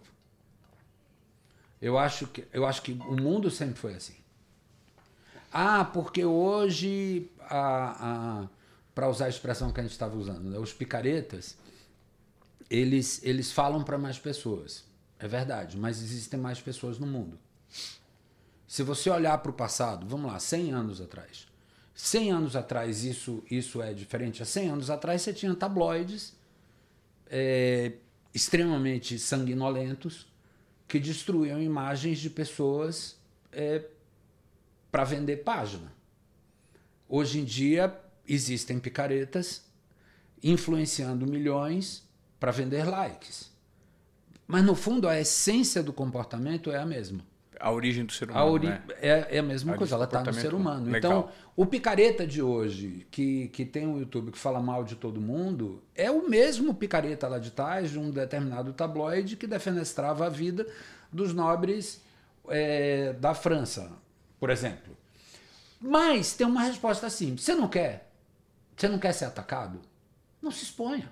Speaker 2: Eu acho que, eu acho que o mundo sempre foi assim. Ah, porque hoje, a, a, para usar a expressão que a gente estava usando, né, os picaretas, eles, eles falam para mais pessoas. É verdade, mas existem mais pessoas no mundo. Se você olhar para o passado, vamos lá, cem anos atrás. cem anos atrás isso, isso é diferente. Há cem anos atrás você tinha tabloides é, extremamente sanguinolentos que destruíam imagens de pessoas é, para vender página. Hoje em dia existem picaretas influenciando milhões para vender likes. Mas, no fundo, a essência do comportamento é a mesma.
Speaker 1: A origem do ser humano,
Speaker 2: a ori...
Speaker 1: né?
Speaker 2: é, é a mesma
Speaker 1: a
Speaker 2: coisa, ela está no ser humano.
Speaker 1: Legal.
Speaker 2: Então, o picareta de hoje, que, que tem um YouTube que fala mal de todo mundo, é o mesmo picareta lá de trás de um determinado tabloide que defenestrava a vida dos nobres é, da França, por exemplo. Mas tem uma resposta simples. Você não quer? Você não quer ser atacado? Não se exponha.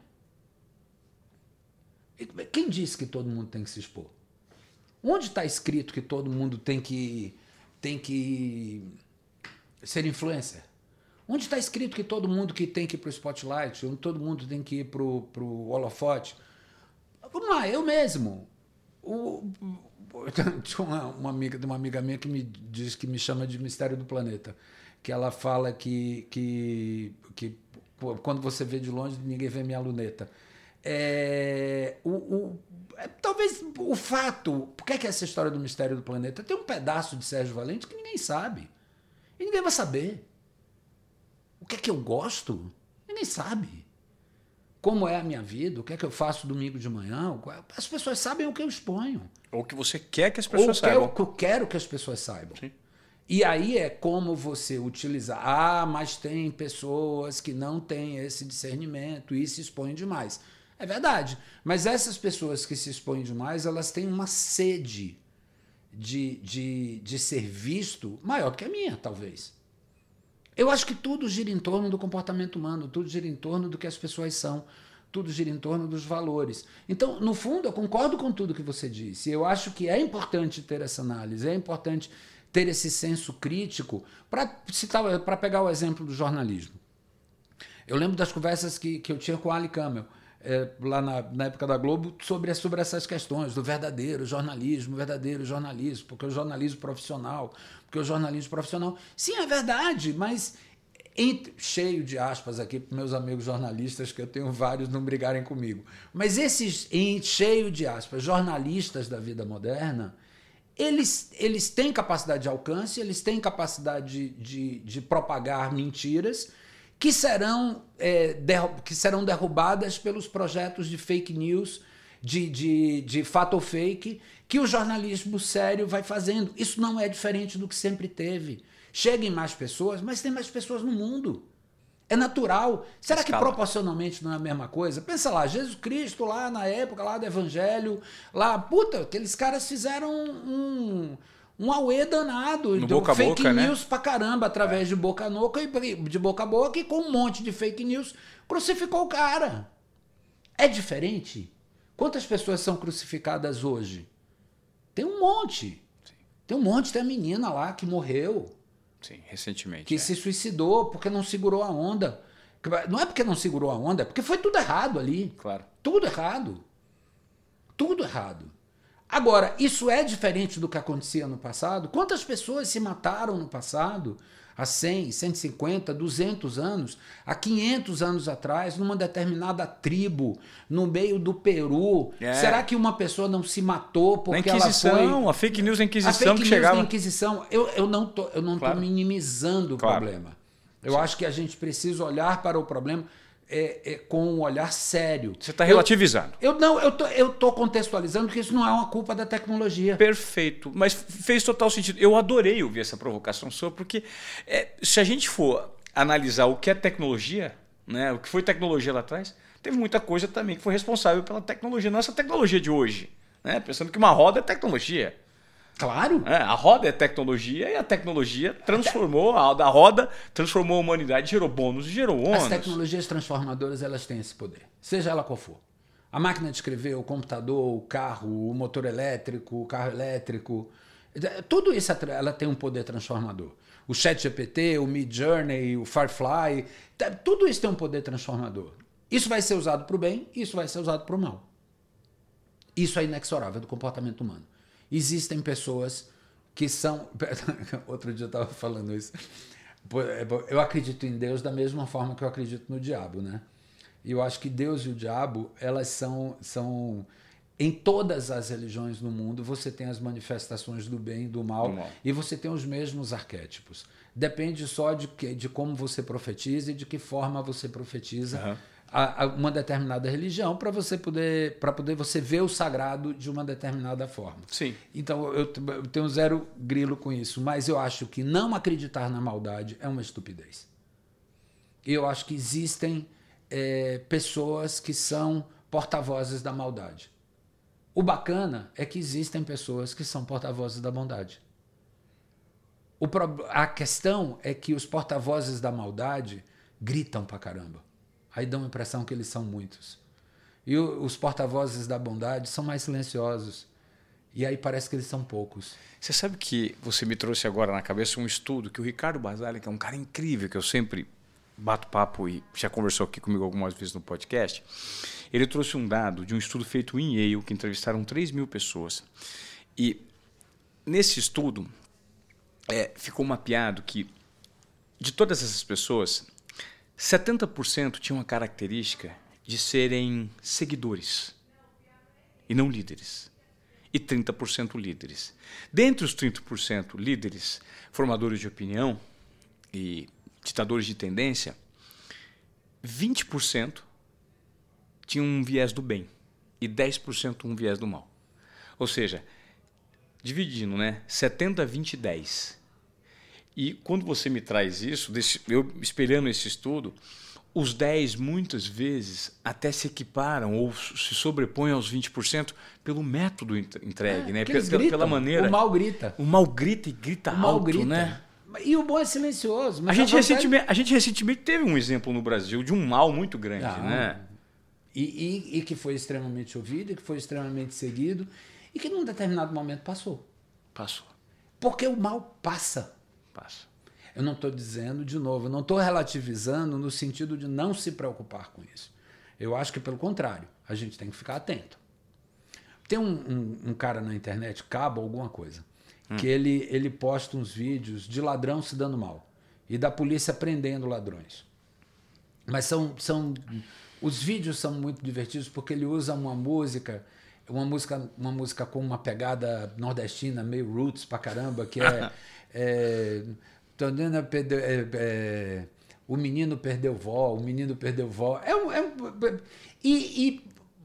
Speaker 2: Quem disse que todo mundo tem que se expor? Onde está escrito que todo mundo tem que, tem que ser influencer? Onde está escrito que todo mundo que tem que ir para o spotlight, onde todo mundo tem que ir para o holofote? Vamos lá, eu mesmo. O, tinha uma, uma, amiga, uma amiga minha que me diz que me chama de Mistério do Planeta, que ela fala que, que, que pô, quando você vê de longe, ninguém vê minha luneta. É, o, o, é, talvez o fato... Por que é que essa história do Mistério do Planeta? Tem um pedaço de Sérgio Valente que ninguém sabe. E ninguém vai saber. O que é que eu gosto? Ninguém sabe. Como é a minha vida? O que é que eu faço domingo de manhã? As pessoas sabem o que eu exponho.
Speaker 1: Ou o que você quer que as pessoas
Speaker 2: Ou
Speaker 1: saibam.
Speaker 2: Ou o que eu quero que as pessoas saibam.
Speaker 1: Sim.
Speaker 2: E aí é como você utilizar. Ah, mas tem pessoas que não têm esse discernimento e se expõem demais. É verdade, mas essas pessoas que se expõem demais, elas têm uma sede de, de, de ser visto maior do que a minha, talvez. Eu acho que tudo gira em torno do comportamento humano, tudo gira em torno do que as pessoas são, tudo gira em torno dos valores. Então, no fundo, eu concordo com tudo que você disse. Eu acho que é importante ter essa análise, é importante ter esse senso crítico para pegar o exemplo do jornalismo. Eu lembro das conversas que, que eu tinha com a Ali Camel, É, lá na, na época da Globo, sobre, sobre essas questões do verdadeiro jornalismo, verdadeiro jornalismo, porque o jornalismo profissional, porque o jornalismo profissional... Sim, é verdade, mas entre, cheio de aspas aqui para meus amigos jornalistas, que eu tenho vários, não brigarem comigo, mas esses, em, cheio de aspas, jornalistas da vida moderna, eles, eles têm capacidade de alcance, eles têm capacidade de, de, de propagar mentiras que serão, é, derru- que serão derrubadas pelos projetos de fake news, de, de, de fato ou fake, que o jornalismo sério vai fazendo. Isso não é diferente do que sempre teve. Cheguem mais pessoas, mas tem mais pessoas no mundo. É natural. Será que proporcionalmente não é a mesma coisa? Pensa lá, Jesus Cristo lá na época lá do Evangelho, lá, puta, aqueles caras fizeram um, um auê danado,
Speaker 1: no boca
Speaker 2: fake
Speaker 1: boca,
Speaker 2: news
Speaker 1: né?
Speaker 2: pra caramba, através é. de, boca a boca, de boca a boca, e com um monte de fake news, crucificou o cara. É diferente? Quantas pessoas são crucificadas hoje? Tem um monte. Sim. Tem um monte, tem a menina lá que morreu.
Speaker 1: Sim, recentemente.
Speaker 2: Que
Speaker 1: é.
Speaker 2: se suicidou porque não segurou a onda. Não é porque não segurou a onda, é porque foi tudo errado ali.
Speaker 1: Claro.
Speaker 2: Tudo errado. Tudo errado. Agora, isso é diferente do que acontecia no passado? Quantas pessoas se mataram no passado? Há cem, cento e cinquenta, duzentos anos, há quinhentos anos atrás, numa determinada tribo, no meio do Peru. É. Será que uma pessoa não se matou porque ela foi...
Speaker 1: A fake news da Inquisição
Speaker 2: a fake
Speaker 1: que
Speaker 2: news
Speaker 1: chegava...
Speaker 2: da Inquisição. Eu, eu não tô, eu não
Speaker 1: claro.
Speaker 2: tô minimizando o
Speaker 1: claro.
Speaker 2: problema. Eu
Speaker 1: Sim.
Speaker 2: acho que a gente precisa olhar para o problema é, é, com um olhar sério.
Speaker 1: Você está relativizando.
Speaker 2: Eu, eu não, eu tô, eu tô contextualizando porque isso não é uma culpa da tecnologia.
Speaker 1: Perfeito, mas fez total sentido. Eu adorei ouvir essa provocação sua, porque é, se a gente for analisar o que é tecnologia, né, o que foi tecnologia lá atrás, teve muita coisa também que foi responsável pela tecnologia, nossa tecnologia de hoje. Né, pensando que uma roda é tecnologia.
Speaker 2: Claro.
Speaker 1: É, a roda é tecnologia e a tecnologia transformou, a da roda transformou a humanidade, gerou bônus e gerou ônus.
Speaker 2: As tecnologias transformadoras, elas têm esse poder, seja ela qual for. A máquina de escrever, o computador, o carro, o motor elétrico, o carro elétrico, tudo isso ela tem um poder transformador. O ChatGPT, o Midjourney, o Firefly, tudo isso tem um poder transformador. Isso vai ser usado para o bem e isso vai ser usado para o mal. Isso é inexorável do comportamento humano. Existem pessoas que são... Outro dia eu estava falando isso. Eu acredito em Deus da mesma forma que eu acredito no diabo, né? E eu acho que Deus e o diabo, elas são... são em todas as religiões no mundo, você tem as manifestações do bem e do mal, do mal. E você tem os mesmos arquétipos. Depende só de, que, de como você profetiza e de que forma você profetiza. Uhum. A, a uma determinada religião para você poder para poder você ver o sagrado de uma determinada forma.
Speaker 1: Sim.
Speaker 2: Então eu, eu tenho zero grilo com isso, mas eu acho que não acreditar na maldade é uma estupidez. Eu acho que existem é, pessoas que são porta-vozes da maldade. O bacana é que existem pessoas que são porta-vozes da bondade. O pro, a questão é que os porta-vozes da maldade gritam pra caramba. Aí dá uma impressão que eles são muitos. E o, os porta-vozes da bondade são mais silenciosos. E aí parece que eles são poucos.
Speaker 1: Você sabe que você me trouxe agora na cabeça um estudo que o Ricardo Basali, que é um cara incrível, que eu sempre bato papo e já conversou aqui comigo algumas vezes no podcast, ele trouxe um dado de um estudo feito em Yale, que entrevistaram três mil pessoas. E nesse estudo é, ficou mapeado que de todas essas pessoas... setenta por cento tinham a característica de serem seguidores e não líderes. E trinta por cento líderes. Dentre os trinta por cento líderes, formadores de opinião e ditadores de tendência, vinte por cento tinham um viés do bem e dez por cento um viés do mal. Ou seja, dividindo, né? setenta, vinte e dez. E quando você me traz isso, eu espelhando esse estudo, os dez muitas vezes até se equiparam ou se sobrepõem aos vinte por cento pelo método entregue, é, né? Pela,
Speaker 2: gritam,
Speaker 1: pela maneira.
Speaker 2: O mal grita.
Speaker 1: O mal grita e grita
Speaker 2: o
Speaker 1: alto,
Speaker 2: mal grita.
Speaker 1: Né?
Speaker 2: E o bom é silencioso. Mas
Speaker 1: a, gente recentemente, a gente recentemente teve um exemplo no Brasil de um mal muito grande, ah, né?
Speaker 2: E, e, e que foi extremamente ouvido, e que foi extremamente seguido, e que num determinado momento passou.
Speaker 1: Passou.
Speaker 2: Porque o mal passa.
Speaker 1: Passa.
Speaker 2: Eu não estou dizendo, de novo, eu não estou relativizando no sentido de não se preocupar com isso. Eu acho que, pelo contrário, a gente tem que ficar atento. Tem um, um, um cara na internet, Cabo, alguma coisa, hum. que ele, ele posta uns vídeos de ladrão se dando mal. e da polícia prendendo ladrões. Mas são, são, os vídeos são muito divertidos porque ele usa uma música, uma música, uma música com uma pegada nordestina, meio roots pra caramba, que é... é, perdeu, é, é o menino perdeu vó, o menino perdeu vó. É um, é um, e, e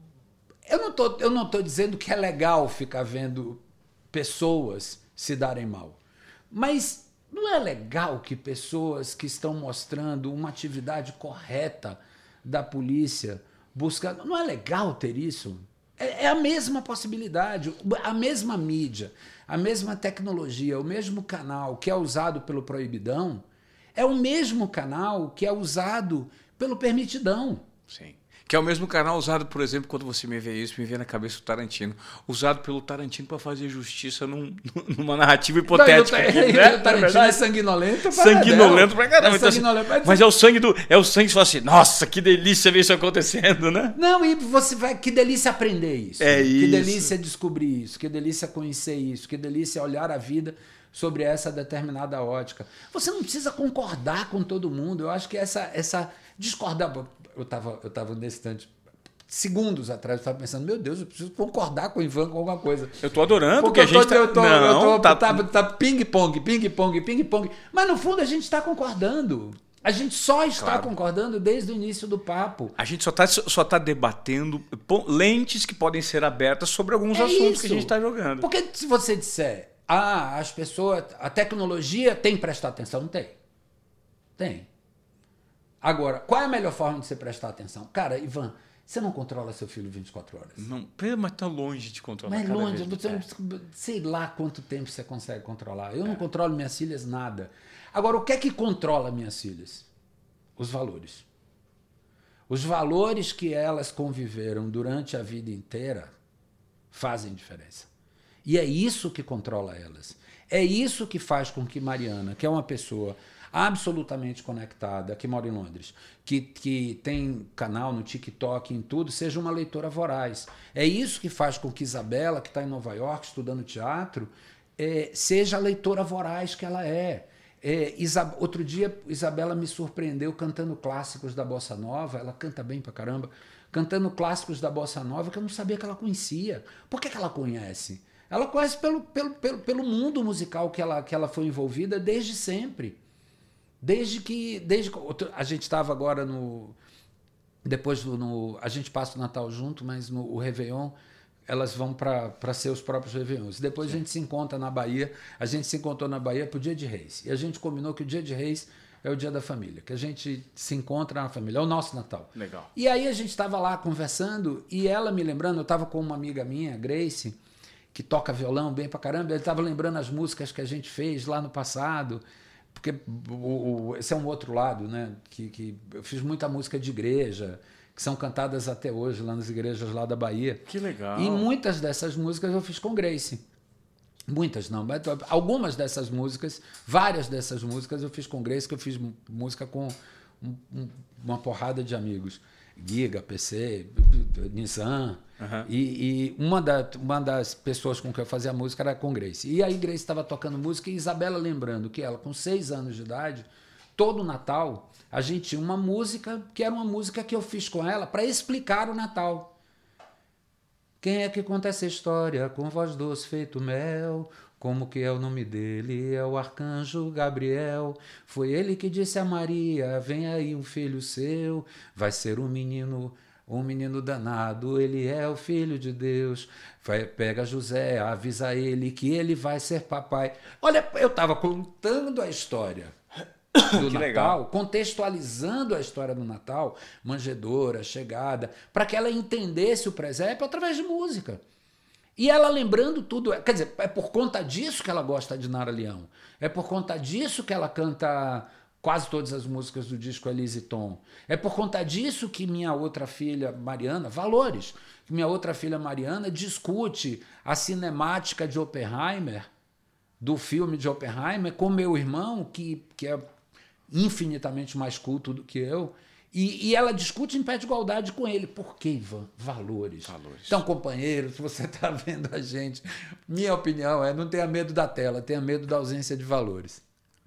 Speaker 2: eu não tô, eu não tô dizendo que é legal ficar vendo pessoas se darem mal. Mas não é legal que pessoas que estão mostrando uma atividade correta da polícia buscando... Não é legal ter isso? É, é a mesma possibilidade, a mesma mídia, a mesma tecnologia, o mesmo canal que é usado pelo proibidão é o mesmo canal que é usado pelo permitidão.
Speaker 1: Sim. Que é o mesmo canal usado, por exemplo, quando você me vê isso, me vê na cabeça o Tarantino. Usado pelo Tarantino para fazer justiça num, numa narrativa hipotética. Não,
Speaker 2: aqui,
Speaker 1: eu, né?
Speaker 2: O Tarantino é, é sanguinolento.
Speaker 1: Sanguinolento pra caramba.
Speaker 2: É
Speaker 1: então,
Speaker 2: sanguinolento,
Speaker 1: assim, mas é o sangue do. É o sangue que você fala assim, nossa, que delícia ver isso acontecendo, né?
Speaker 2: Não, e você vai. Que delícia aprender isso.
Speaker 1: É
Speaker 2: que
Speaker 1: isso.
Speaker 2: delícia descobrir isso. Que delícia conhecer isso. Que delícia olhar a vida sobre essa determinada ótica. Você não precisa concordar com todo mundo. Eu acho que essa, essa discordar... Eu estava eu tava nesse instante, segundos atrás, eu estava pensando, meu Deus, eu preciso concordar com o Ivan com alguma coisa.
Speaker 1: Eu estou adorando,
Speaker 2: porque, porque
Speaker 1: a gente
Speaker 2: tô, eu tô,
Speaker 1: tá... Não,
Speaker 2: eu tô,
Speaker 1: tá...
Speaker 2: tá, tá ping-pong, ping-pong, ping-pong. Mas no fundo a gente está concordando. A gente só está claro. concordando desde o início do papo.
Speaker 1: A gente só está só tá debatendo lentes que podem ser abertas sobre alguns
Speaker 2: é
Speaker 1: assuntos
Speaker 2: isso.
Speaker 1: que a gente está jogando.
Speaker 2: Porque se você disser, ah, as pessoas, a tecnologia tem que prestar atenção, não tem. Tem. Agora, qual é a melhor forma de você prestar atenção? Cara, Ivan, você não controla seu filho vinte e quatro horas.
Speaker 1: Não, mas está longe de controlar.
Speaker 2: Mas
Speaker 1: cada
Speaker 2: longe,
Speaker 1: vez
Speaker 2: você,
Speaker 1: é.
Speaker 2: sei lá quanto tempo você consegue controlar. Eu
Speaker 1: é.
Speaker 2: não controlo minhas filhas nada. Agora, o que é que controla minhas filhas? Os valores. Os valores que elas conviveram durante a vida inteira fazem diferença. E é isso que controla elas. É isso que faz com que Mariana, que é uma pessoa absolutamente conectada, que mora em Londres, que, que tem canal no TikTok, em tudo, seja uma leitora voraz. É isso que faz com que Isabela, que está em Nova York estudando teatro, é, seja a leitora voraz que ela é. é Isa, outro dia, Isabela me surpreendeu cantando clássicos da Bossa Nova, ela canta bem pra caramba, cantando clássicos da Bossa Nova que eu não sabia que ela conhecia. Por que, que ela conhece? Ela conhece pelo, pelo, pelo, pelo mundo musical que ela, que ela foi envolvida desde sempre. Desde que... Desde, a gente estava agora no... Depois do... No, a gente passa o Natal junto, mas no o Réveillon, elas vão para seus próprios Réveillons. Depois Sim. a gente se encontra na Bahia. A gente se encontrou na Bahia para o Dia de Reis. E a gente combinou que o Dia de Reis é o dia da família. Que a gente se encontra na família. É o nosso Natal.
Speaker 1: Legal.
Speaker 2: E aí a gente estava lá conversando e ela me lembrando... Eu estava com uma amiga minha, Grace, que toca violão bem pra caramba. Ele estava lembrando as músicas que a gente fez lá no passado... Porque o, o, esse é um outro lado, né? Que, que eu fiz muita música de igreja, que são cantadas até hoje lá nas igrejas lá da Bahia.
Speaker 1: Que legal.
Speaker 2: E muitas dessas músicas eu fiz com Grace. Muitas não, mas algumas dessas músicas, várias dessas músicas eu fiz com Grace, que eu fiz música com um, um, uma porrada de amigos. Giga, P C, Nissan. Uhum. E, e uma, da, uma das pessoas com quem eu fazia música era com Grace. E aí Grace estava tocando música e Isabela lembrando que ela, com seis anos de idade, todo Natal, a gente tinha uma música que era uma música que eu fiz com ela para explicar o Natal. Quem é que conta essa história com voz doce feito mel? Como que é o nome dele? É o arcanjo Gabriel. Foi ele que disse a Maria, vem aí um filho seu, vai ser um menino, um menino danado, ele é o filho de Deus. Vai, pega José, avisa ele que ele vai ser papai. Olha, eu estava contando a história do Natal, legal. Contextualizando a história do Natal, manjedoura, chegada, para que ela entendesse o presépio através de música. E ela lembrando tudo, quer dizer, é por conta disso que ela gosta de Nara Leão. É por conta disso que ela canta quase todas as músicas do disco Elise Tom. É por conta disso que minha outra filha, Mariana, valores, que minha outra filha, Mariana, discute a cinemática de Oppenheimer, do filme de Oppenheimer, com meu irmão, que, que é infinitamente mais culto do que eu, E, e ela discute em pé de igualdade com ele. Por que, Ivan? Valores. Valores. Então, companheiro, se você está vendo a gente, minha opinião é não tenha medo da tela, tenha medo da ausência de valores.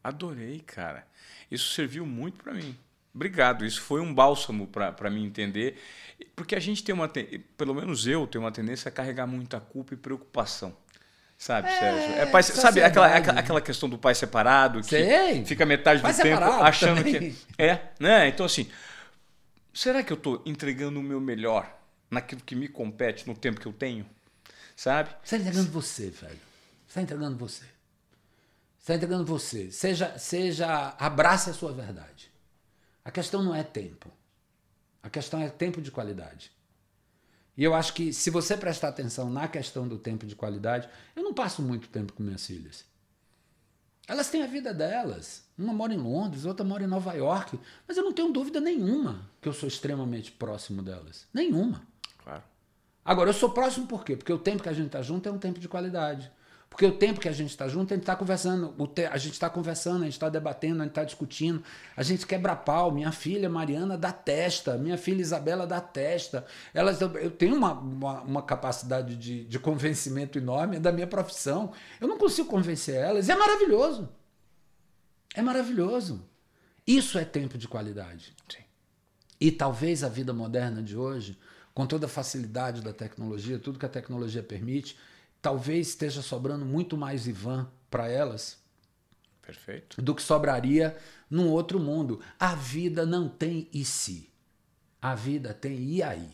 Speaker 1: Adorei, cara. Isso serviu muito para mim. Obrigado. Isso foi um bálsamo para mim entender. Porque a gente tem uma... Pelo menos eu tenho uma tendência a carregar muita culpa e preocupação. Sabe, é, Sérgio? É pai, sabe aquela, aquela, aquela questão do pai separado, que
Speaker 2: Sei.
Speaker 1: fica metade
Speaker 2: pai
Speaker 1: do tempo achando
Speaker 2: também.
Speaker 1: que... É, né? Então, assim, será que eu estou entregando o meu melhor naquilo que me compete, no tempo que eu tenho? Sabe?
Speaker 2: Você está entregando você, velho. Você está entregando você. Você está entregando você. Seja, seja, abrace a sua verdade. A questão não é tempo. A questão é tempo de qualidade. E eu acho que se você prestar atenção na questão do tempo de qualidade, eu não passo muito tempo com minhas filhas. Elas têm a vida delas. Uma mora em Londres, outra mora em Nova York. Mas eu não tenho dúvida nenhuma que eu sou extremamente próximo delas. Nenhuma.
Speaker 1: Claro.
Speaker 2: Agora, eu sou próximo por quê? Porque o tempo que a gente está junto é um tempo de qualidade. Porque o tempo que a gente está junto, a gente está conversando, o te, a gente está conversando, a gente está debatendo, a gente está discutindo, a gente quebra pau. Minha filha Mariana dá testa, minha filha Isabela dá testa. Elas, eu tenho uma, uma, uma capacidade de, de convencimento enorme da minha profissão. Eu não consigo convencer elas. E é maravilhoso. É maravilhoso. Isso é tempo de qualidade.
Speaker 1: Sim.
Speaker 2: E talvez a vida moderna de hoje, com toda a facilidade da tecnologia, tudo que a tecnologia permite, talvez esteja sobrando muito mais Ivan para elas.
Speaker 1: Perfeito.
Speaker 2: Do que sobraria num outro mundo. A vida não tem e se. A vida tem e aí.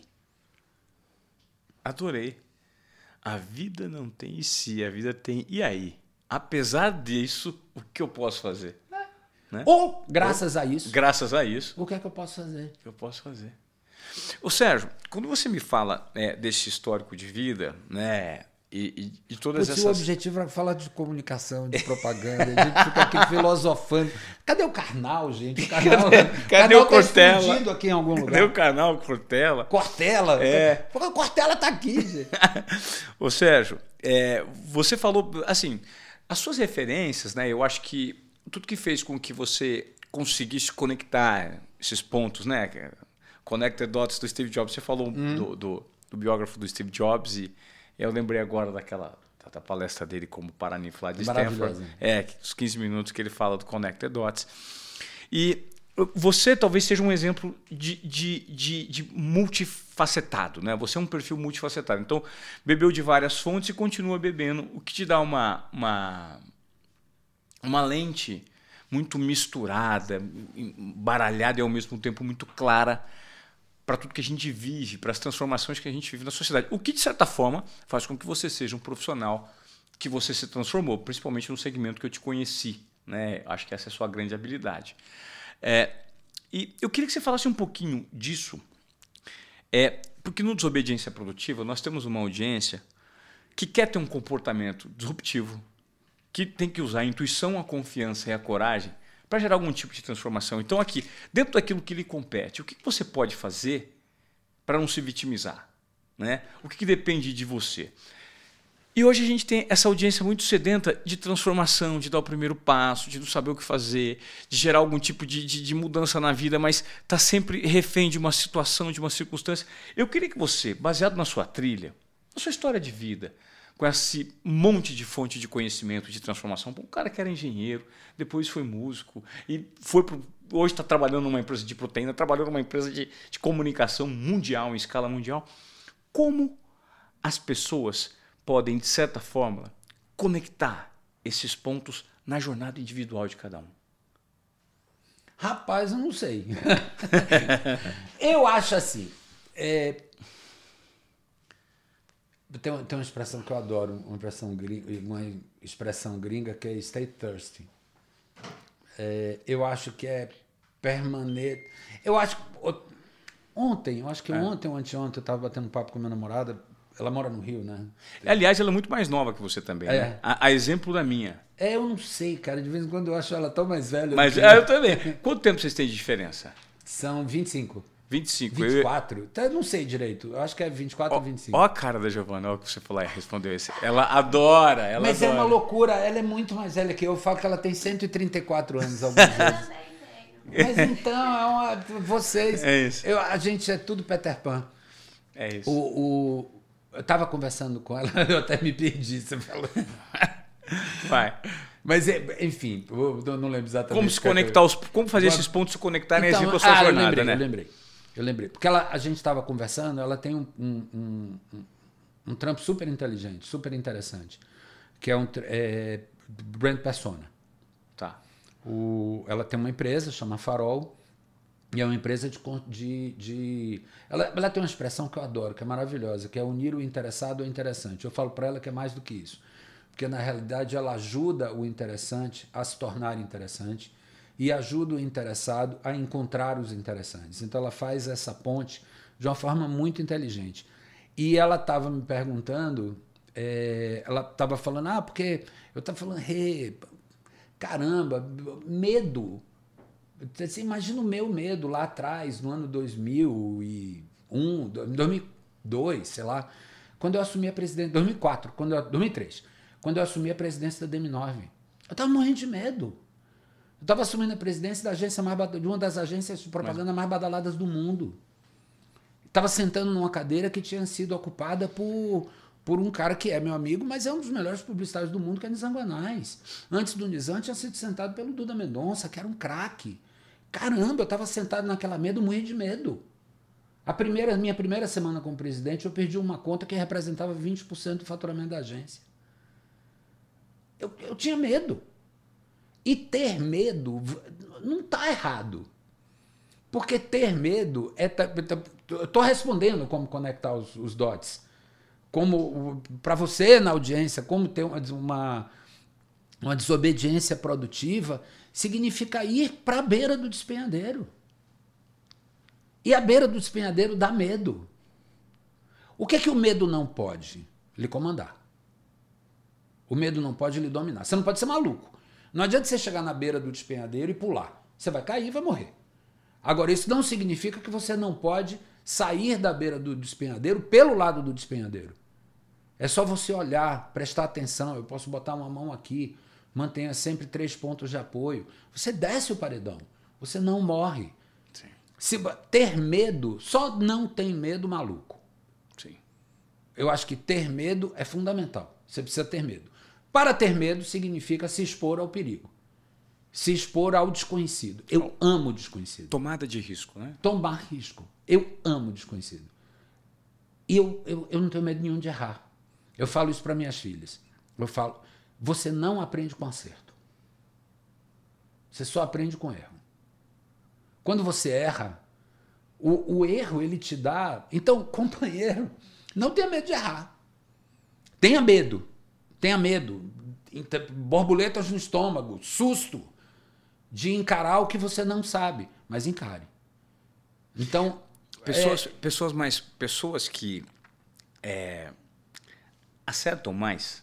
Speaker 1: Adorei. A vida não tem e se, a vida tem e aí. Apesar disso, o que eu posso fazer?
Speaker 2: É.
Speaker 1: Né?
Speaker 2: Ou, graças Ou, a isso.
Speaker 1: Graças a isso.
Speaker 2: O que é que eu posso fazer?
Speaker 1: O que eu posso fazer? Ô Sérgio, quando você me fala é, desse histórico de vida, né? E, e, e todas
Speaker 2: Porque
Speaker 1: essas...
Speaker 2: o objetivo é falar de comunicação, de propaganda, a gente fica aqui filosofando. Cadê o Karnal, gente? O Karnal,
Speaker 1: cadê cadê
Speaker 2: Karnal
Speaker 1: o Cortella?
Speaker 2: Tá aqui em algum lugar.
Speaker 1: Cadê o canal Cortella?
Speaker 2: Cortella?
Speaker 1: É.
Speaker 2: O Cortella tá aqui, gente.
Speaker 1: Ô Sérgio, é, você falou, assim, as suas referências, né? Eu acho que tudo que fez com que você conseguisse conectar esses pontos, né? Connected Dots do Steve Jobs. Você falou hum. do, do, do biógrafo do Steve Jobs e eu lembrei agora daquela da palestra dele como Paraninfo lá de Stanford. É, os quinze minutos que ele fala do Connected Dots. E você talvez seja um exemplo de, de, de, de multifacetado, né? Você é um perfil multifacetado. Então, bebeu de várias fontes e continua bebendo, o que te dá uma, uma, uma lente muito misturada, baralhada e ao mesmo tempo muito clara para tudo que a gente vive, para as transformações que a gente vive na sociedade. O que, de certa forma, faz com que você seja um profissional que você se transformou, principalmente no segmento que eu te conheci, né? Acho que essa é a sua grande habilidade. É, e eu queria que você falasse um pouquinho disso, é, porque no Desobediência Produtiva nós temos uma audiência que quer ter um comportamento disruptivo, que tem que usar a intuição, a confiança e a coragem para gerar algum tipo de transformação. Então, aqui, dentro daquilo que lhe compete, o que você pode fazer para não se vitimizar? Né? O que depende de você? E hoje a gente tem essa audiência muito sedenta de transformação, de dar o primeiro passo, de não saber o que fazer, de gerar algum tipo de, de, de mudança na vida, mas está sempre refém de uma situação, de uma circunstância. Eu queria que você, baseado na sua trilha, na sua história de vida, com esse monte de fonte de conhecimento, de transformação. Um cara que era engenheiro, depois foi músico, e foi pro, hoje está trabalhando numa empresa de proteína, trabalhando numa empresa de, de comunicação mundial, em escala mundial. Como as pessoas podem, de certa forma, conectar esses pontos na jornada individual de cada um?
Speaker 2: Rapaz, eu não sei. Eu acho assim... É... Tem, tem uma expressão que eu adoro, uma expressão gringa, uma expressão gringa que é stay thirsty. É, eu acho que é permanente. Eu acho que ontem, eu acho que é. ontem ou anteontem eu estava batendo papo com minha namorada. Ela mora no Rio, né?
Speaker 1: Aliás, ela é muito mais nova que você também,
Speaker 2: é.
Speaker 1: né? A, a exemplo da minha.
Speaker 2: É, eu não sei, cara. De vez em quando eu acho ela tão mais velha.
Speaker 1: Mas
Speaker 2: que...
Speaker 1: é, eu também. Quanto tempo vocês têm de diferença?
Speaker 2: São vinte e cinco.
Speaker 1: vinte e cinco.
Speaker 2: vinte e quatro? Eu... Não sei direito. Eu acho que é vinte e quatro ou vinte e cinco.
Speaker 1: Olha a cara da Giovana, olha o que você falou e respondeu esse. Ela adora, ela
Speaker 2: Mas
Speaker 1: adora.
Speaker 2: é uma loucura. Ela é muito mais velha que eu. Eu falo que ela tem cento e trinta e quatro anos algumas vezes. Mas então, é uma... vocês...
Speaker 1: É isso.
Speaker 2: Eu, a gente é tudo Peter Pan.
Speaker 1: É isso.
Speaker 2: O, o... Eu estava conversando com ela, eu até me perdi. Você falou.
Speaker 1: Vai.
Speaker 2: Mas, enfim, eu não lembro exatamente.
Speaker 1: Como se conectar, os, como fazer esses pontos se conectarem então, com a sua
Speaker 2: ah,
Speaker 1: jornada,
Speaker 2: eu lembrei,
Speaker 1: né?
Speaker 2: Eu lembrei, eu lembrei. Porque ela, a gente estava conversando, ela tem um, um, um, um trampo super inteligente, super interessante, que é um é, brand persona.
Speaker 1: Tá.
Speaker 2: O, ela tem uma empresa, chama Farol, e é uma empresa de... de, de ela, ela tem uma expressão que eu adoro, que é maravilhosa, que é unir o interessado ao interessante. Eu falo para ela que é mais do que isso. Porque, na realidade, ela ajuda o interessante a se tornar interessante e ajuda o interessado a encontrar os interessantes. Então, ela faz essa ponte de uma forma muito inteligente. E ela estava me perguntando, é, ela estava falando, ah, porque eu estava falando, hey, caramba, medo. Você imagina o meu medo lá atrás, no ano dois mil e um, dois mil e dois, sei lá, quando eu assumi a presidência, dois mil e quatro, quando eu, dois mil e três, quando eu assumi a presidência da D M nove. Eu estava morrendo de medo. Eu estava assumindo a presidência da agência mais, de uma das agências de propaganda mais badaladas do mundo. Estava sentando numa cadeira que tinha sido ocupada por, por um cara que é meu amigo, mas é um dos melhores publicitários do mundo, que é Nizam Guanais. Antes do Nizam, tinha sido sentado pelo Duda Mendonça, que era um craque. Caramba, eu estava sentado naquela mesa, morrendo de medo. A primeira, minha primeira semana como presidente, eu perdi uma conta que representava vinte por cento do faturamento da agência. Eu, eu tinha medo. E ter medo não está errado. Porque ter medo é... Eu estou respondendo como conectar os, os dots. Como para você na audiência, como ter uma, uma, uma desobediência produtiva, significa ir para a beira do despenhadeiro. E a beira do despenhadeiro dá medo. O que é que o medo não pode? Lhe comandar. O medo não pode lhe dominar. Você não pode ser maluco. Não adianta você chegar na beira do despenhadeiro e pular. Você vai cair e vai morrer. Agora, isso não significa que você não pode sair da beira do despenhadeiro pelo lado do despenhadeiro. É só você olhar, prestar atenção. Eu posso botar uma mão aqui. Mantenha sempre três pontos de apoio. Você desce o paredão. Você não morre.
Speaker 1: Sim.
Speaker 2: Se ter medo, só não tem medo maluco.
Speaker 1: Sim.
Speaker 2: Eu acho que ter medo é fundamental. Você precisa ter medo. Para ter medo significa se expor ao perigo. Se expor ao desconhecido. Eu amo o desconhecido.
Speaker 1: Tomada de risco, né?
Speaker 2: Tomar risco. Eu amo o desconhecido. E eu, eu, eu não tenho medo nenhum de errar. Eu falo isso para minhas filhas. Eu falo, você não aprende com acerto. Você só aprende com erro. Quando você erra, o, o erro ele te dá... Então, companheiro, não tenha medo de errar. Tenha medo. Tenha medo. Borboletas no estômago, susto de encarar o que você não sabe, mas encare. Então,
Speaker 1: pessoas,
Speaker 2: é...
Speaker 1: pessoas mais, pessoas que é, acertam mais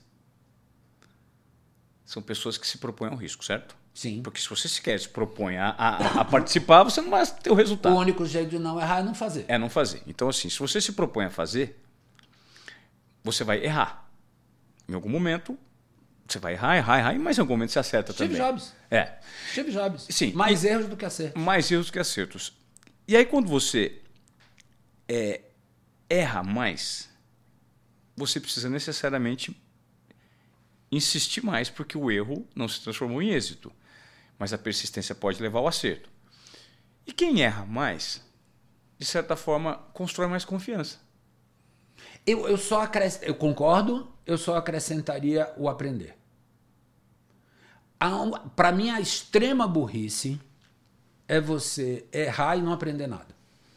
Speaker 1: são pessoas que se propõem ao risco, certo?
Speaker 2: Sim.
Speaker 1: Porque se você sequer se propõe a, a, a participar, você não vai ter o resultado.
Speaker 2: O único jeito de não errar é não fazer.
Speaker 1: É não fazer. Então, assim, se você se propõe a fazer, você vai errar. Em algum momento, você vai errar, errar, errar, mas em algum momento você acerta
Speaker 2: Steve
Speaker 1: também.
Speaker 2: Jobs.
Speaker 1: É.
Speaker 2: Steve Jobs.
Speaker 1: Sim.
Speaker 2: Mais
Speaker 1: e,
Speaker 2: erros do que acertos.
Speaker 1: Mais erros do que acertos. E aí, quando você é, erra mais, você precisa necessariamente insistir mais, porque o erro não se transformou em êxito. Mas a persistência pode levar ao acerto. E quem erra mais, de certa forma, constrói mais confiança.
Speaker 2: Eu, eu só acrescent... eu concordo, eu só acrescentaria o aprender. Para mim, a extrema burrice é você errar e não aprender nada.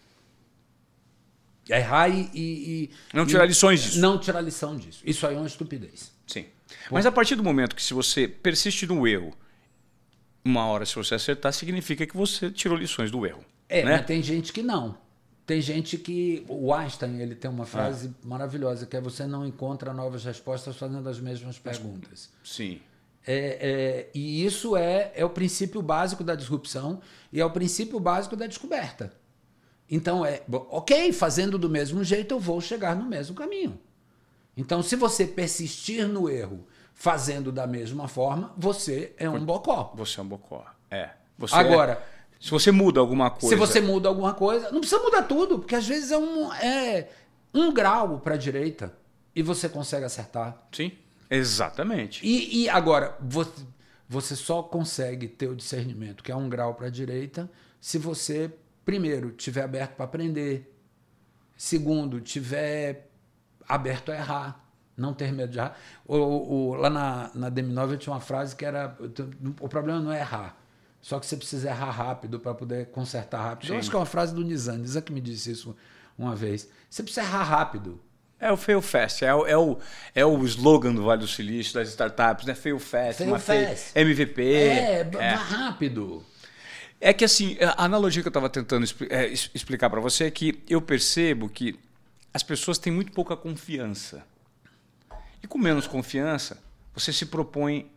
Speaker 2: Errar e... e
Speaker 1: não tirar
Speaker 2: e,
Speaker 1: lições disso.
Speaker 2: Não tirar lição disso. Isso aí é uma estupidez.
Speaker 1: Sim.
Speaker 2: Por...
Speaker 1: Mas a partir do momento que se você persiste no erro, uma hora se você acertar, significa que você tirou lições do erro.
Speaker 2: É,
Speaker 1: né?
Speaker 2: Mas tem gente que não. Tem gente que... O Einstein ele tem uma frase ah. maravilhosa, que é você não encontra novas respostas fazendo as mesmas perguntas.
Speaker 1: Sim.
Speaker 2: É, é, e isso é, é o princípio básico da disrupção e é o princípio básico da descoberta. Então, é ok, fazendo do mesmo jeito eu vou chegar no mesmo caminho. Então, se você persistir no erro fazendo da mesma forma, você é um bocó.
Speaker 1: Você é um bocó, é. Você
Speaker 2: Agora...
Speaker 1: É... Se você muda alguma coisa...
Speaker 2: Se você muda alguma coisa... Não precisa mudar tudo, porque às vezes é um, é um grau para a direita e você consegue acertar.
Speaker 1: Sim, exatamente.
Speaker 2: E, e agora, você, você só consegue ter o discernimento, que é um grau para a direita, se você, primeiro, estiver aberto para aprender, segundo, estiver aberto a errar, não ter medo de errar. O, o, lá na, na Demi Novel tinha uma frase que era: o problema não é errar, só que você precisa errar rápido para poder consertar rápido. Sim. Eu acho que é uma frase do Nizam, Nizam que me disse isso uma vez. Você precisa errar rápido.
Speaker 1: É o fail fast, é o, é o, é o slogan do Vale do Silício, das startups, né? Fail fast,
Speaker 2: fail fast.
Speaker 1: M V P.
Speaker 2: É, é, rápido.
Speaker 1: É que assim, a analogia que eu estava tentando é, explicar para você é que eu percebo que as pessoas têm muito pouca confiança. E com menos confiança, você se propõe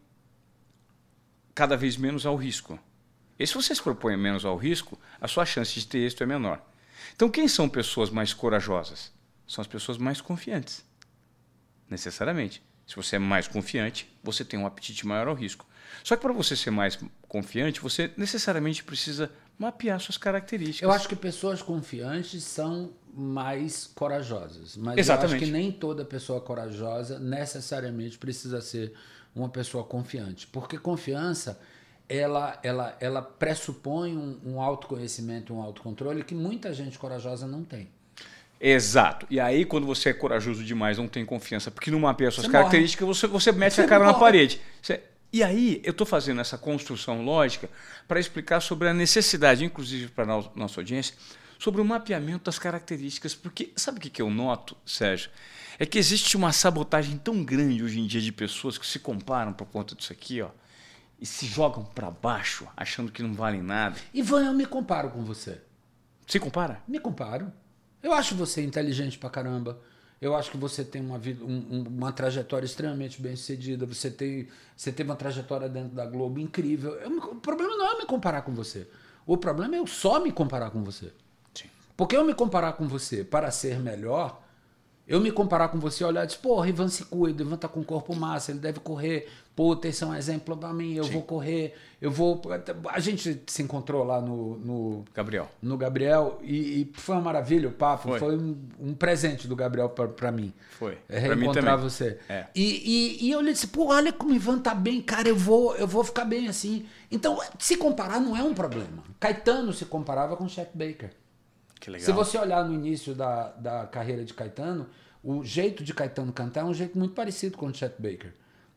Speaker 1: cada vez menos ao risco. E se você se propõe menos ao risco, a sua chance de ter êxito é menor. Então, quem são pessoas mais corajosas? São as pessoas mais confiantes. Necessariamente. Se você é mais confiante, você tem um apetite maior ao risco. Só que para você ser mais confiante, você necessariamente precisa mapear suas características.
Speaker 2: Eu acho que pessoas confiantes são mais corajosas. Mas
Speaker 1: Exatamente.
Speaker 2: eu acho que nem toda pessoa corajosa necessariamente precisa ser uma pessoa confiante. Porque confiança, ela, ela, ela pressupõe um, um autoconhecimento, um autocontrole que muita gente corajosa não tem.
Speaker 1: Exato. E aí, quando você é corajoso demais, não tem confiança, porque não mapeia suas
Speaker 2: você
Speaker 1: características, você, você mete você a cara morre. na parede. Você... E aí, eu estou fazendo essa construção lógica para explicar sobre a necessidade, inclusive para a nossa audiência, sobre o mapeamento das características. Porque sabe o que eu noto, Sérgio? É que existe uma sabotagem tão grande hoje em dia de pessoas que se comparam por conta disso aqui, ó, e se jogam para baixo, achando que não valem nada.
Speaker 2: Ivan, eu me comparo com você.
Speaker 1: Se compara?
Speaker 2: Me comparo. Eu acho você inteligente pra caramba. Eu acho que você tem uma, vida, um, uma trajetória extremamente bem sucedida. Você, tem, você teve uma trajetória dentro da Globo incrível. Eu, o problema não é eu me comparar com você. O problema é eu só me comparar com você.
Speaker 1: Sim.
Speaker 2: Porque eu me comparar com você para ser melhor, eu me comparar com você, olhar e dizer, porra, Ivan se cuida, Ivan tá com corpo massa, ele deve correr. Pô, esse é um exemplo para mim, eu Sim. vou correr, eu vou... A gente se encontrou lá no... no
Speaker 1: Gabriel.
Speaker 2: No Gabriel e, e foi uma maravilha o papo,
Speaker 1: foi,
Speaker 2: foi um, um presente do Gabriel para mim.
Speaker 1: Foi,
Speaker 2: é, reencontrar você.
Speaker 1: É.
Speaker 2: E, e, e eu lhe disse, pô, olha como o Ivan tá bem, cara, eu vou, eu vou ficar bem assim. Então, se comparar não é um problema. Caetano se comparava com Chet Baker.
Speaker 1: Que legal.
Speaker 2: Se você olhar no início da, da carreira de Caetano, o jeito de Caetano cantar é um jeito muito parecido com o Chet Baker.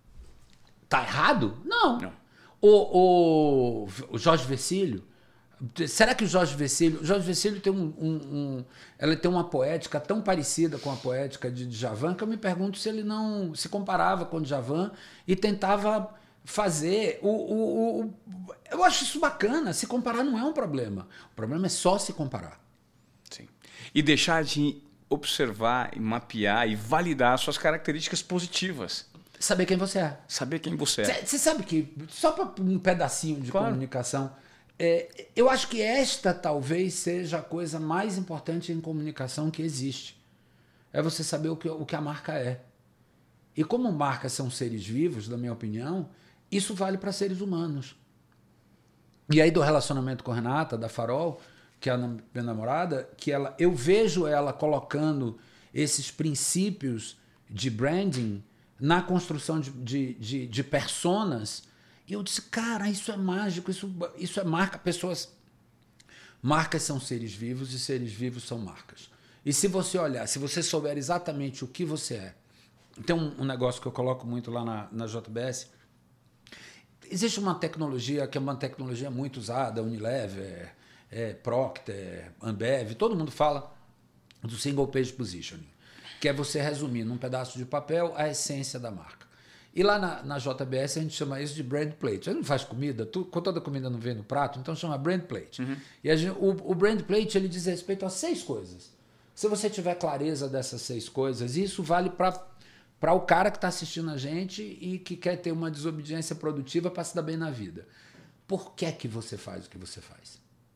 Speaker 2: Tá errado? Não.
Speaker 1: Não.
Speaker 2: O, o, o Jorge Vecílio, será que o Jorge Vecílio... O Jorge Vecílio tem, um, um, um, ela tem uma poética tão parecida com a poética de Djavan que eu me pergunto se ele não se comparava com Djavan e tentava fazer... O, o, o, eu acho isso bacana. Se comparar não é um problema. O problema é só se comparar.
Speaker 1: Sim. E deixar de observar, e mapear e validar suas características positivas.
Speaker 2: Saber quem você é.
Speaker 1: Saber quem você é.
Speaker 2: Você sabe que, só para um pedacinho de
Speaker 1: claro.
Speaker 2: comunicação, é, eu acho que esta talvez seja a coisa mais importante em comunicação que existe. É você saber o que, o que a marca é. E como marcas são seres vivos, na minha opinião, isso vale para seres humanos. E aí do relacionamento com a Renata, da Farol, que é a minha namorada, que ela, eu vejo ela colocando esses princípios de branding na construção de, de, de, de personas, e eu disse, cara, isso é mágico, isso, isso é marca. Pessoas, marcas são seres vivos e seres vivos são marcas. E se você olhar, se você souber exatamente o que você é, tem um, um negócio que eu coloco muito lá na, na J B S, existe uma tecnologia que é uma tecnologia muito usada, Unilever, é, Procter, Ambev, todo mundo fala do Single Page Positioning, que é você resumir num pedaço de papel a essência da marca. E lá na, na J B S a gente chama isso de brand plate. A gente não faz comida, tu, toda comida não vem no prato, então chama brand plate. Uhum. E a gente, o, o brand plate ele diz respeito a seis coisas. Se você tiver clareza dessas seis coisas, isso vale para o cara que está assistindo a gente e que quer ter uma desobediência produtiva para se dar bem na vida. Por que é que você faz o que você faz?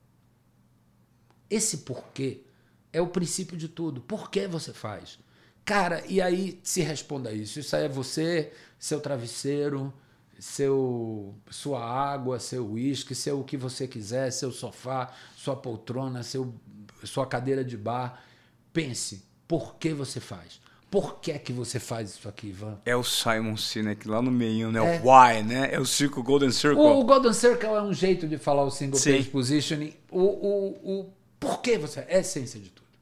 Speaker 2: Esse porquê é o princípio de tudo. Por que você faz? Cara, e aí se responda a isso. Isso aí é você, seu travesseiro, seu, sua água, seu uísque, seu o que você quiser, seu sofá, sua poltrona, seu, sua cadeira de bar. Pense, por que você faz? por que é que você faz isso aqui, Ivan?
Speaker 1: É o Simon Sinek lá no meio, né?
Speaker 2: É.
Speaker 1: O why, né? É o círculo Golden Circle.
Speaker 2: O, o Golden Circle é um jeito de falar o single
Speaker 1: Sim.
Speaker 2: page positioning. O, o, o por que você é a essência de tudo.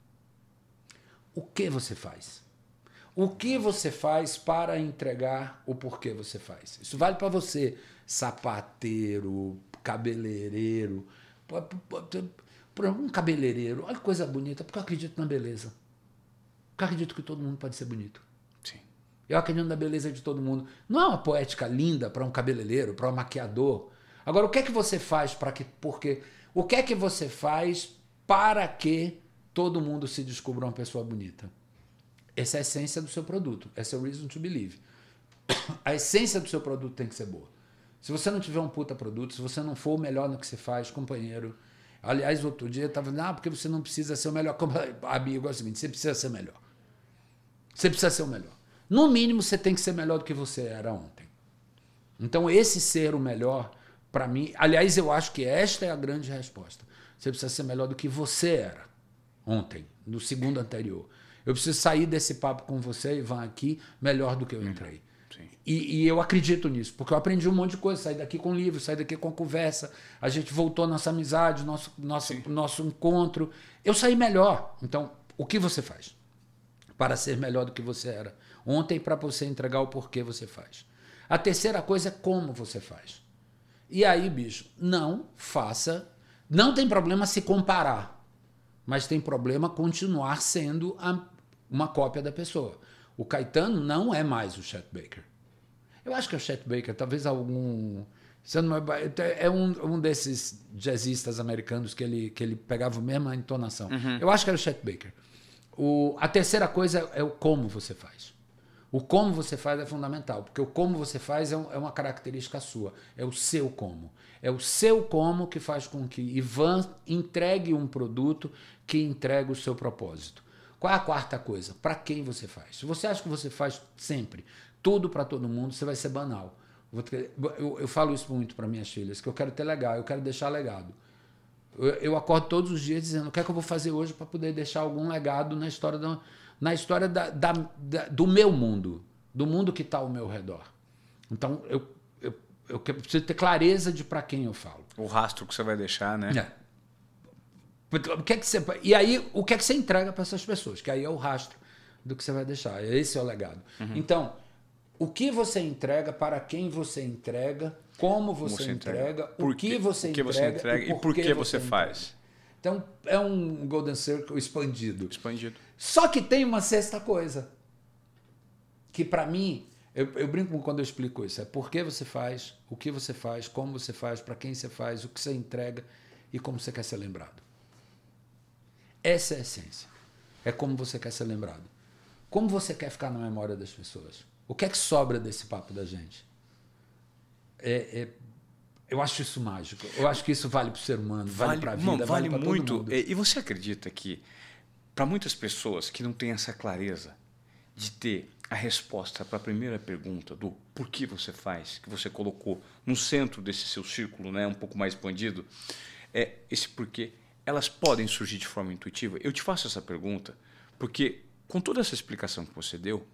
Speaker 2: O que você faz? O que você faz para entregar o porquê você faz? Isso vale para você, sapateiro, cabeleireiro, para um cabeleireiro. Olha que coisa bonita, porque eu acredito na beleza. Porque eu acredito que todo mundo pode ser bonito.
Speaker 1: Sim.
Speaker 2: Eu acredito na beleza de todo mundo. Não é uma poética linda para um cabeleireiro, para um maquiador. Agora, o que é que você faz para que... Porque, o que é que você faz para que todo mundo se descubra uma pessoa bonita? Essa é a essência do seu produto. Essa é o reason to believe. A essência do seu produto tem que ser boa. Se você não tiver um puta produto, se você não for o melhor no que você faz, companheiro... Aliás, outro dia eu estava dizendo, ah, porque você não precisa ser o melhor. Amigo, é o seguinte, você precisa ser melhor. Você precisa ser o melhor. No mínimo, você tem que ser melhor do que você era ontem. Então, esse ser o melhor, para mim... Aliás, eu acho que esta é a grande resposta. Você precisa ser melhor do que você era ontem, no segundo anterior. Eu preciso sair desse papo com você, Ivan, aqui, melhor do que eu entrei. E, e eu acredito nisso, porque eu aprendi um monte de coisa. Saí daqui com livro, saí daqui com conversa. A gente voltou à nossa amizade, nosso, nosso, nosso encontro. Eu saí melhor. Então, o que você faz para ser melhor do que você era ontem, para você entregar o porquê você faz? A terceira coisa é como você faz. E aí, bicho, não faça... Não tem problema se comparar, mas tem problema continuar sendo a, uma cópia da pessoa. O Caetano não é mais o Chet Baker. Eu acho que é o Chet Baker, talvez algum... É um, um desses jazzistas americanos que ele, que ele pegava a mesma entonação. Uhum. Eu acho que era o Chet Baker. O, a terceira coisa é o como você faz. O como você faz é fundamental, porque o como você faz é, um, é uma característica sua. É o seu como. É o seu como que faz com que Ivan entregue um produto que entregue o seu propósito. Qual é a quarta coisa? Para quem você faz? Se você acha que você faz sempre tudo para todo mundo, você vai ser banal. Eu, eu falo isso muito para minhas filhas, que eu quero ter legado, eu quero deixar legado. Eu, eu acordo todos os dias dizendo o que é que eu vou fazer hoje para poder deixar algum legado na história, da, na história da, da, da, do meu mundo, do mundo que está ao meu redor. Então, eu, eu, eu preciso ter clareza de para quem eu falo.
Speaker 1: O rastro que você vai deixar, né?
Speaker 2: É. O que é que você, e aí, o que é que você entrega para essas pessoas? Que aí é o rastro do que você vai deixar. Esse é o legado. Uhum. Então, o que você entrega, para quem você entrega, como você, como você entrega, entrega o que você, o que
Speaker 1: você
Speaker 2: entrega,
Speaker 1: entrega e por que você, você faz.
Speaker 2: Então, é um Golden Circle expandido.
Speaker 1: Expandido.
Speaker 2: Só que tem uma sexta coisa, que para mim, eu, eu brinco quando eu explico isso, é por que você faz, o que você faz, como você faz, para quem você faz, o que você entrega e como você quer ser lembrado. Essa é a essência. É como você quer ser lembrado. Como você quer ficar na memória das pessoas. O que é que sobra desse papo da gente? É, é, eu acho isso mágico. Eu acho que isso vale para o ser humano, vale, vale para a vida,
Speaker 1: mano, vale,
Speaker 2: vale para
Speaker 1: muito.
Speaker 2: todo mundo.
Speaker 1: E você acredita que, para muitas pessoas que não têm essa clareza de ter a resposta para a primeira pergunta do por que você faz, que você colocou no centro desse seu círculo, né, um pouco mais expandido, é esse porquê, elas podem surgir de forma intuitiva? Eu te faço essa pergunta porque, com toda essa explicação que você deu,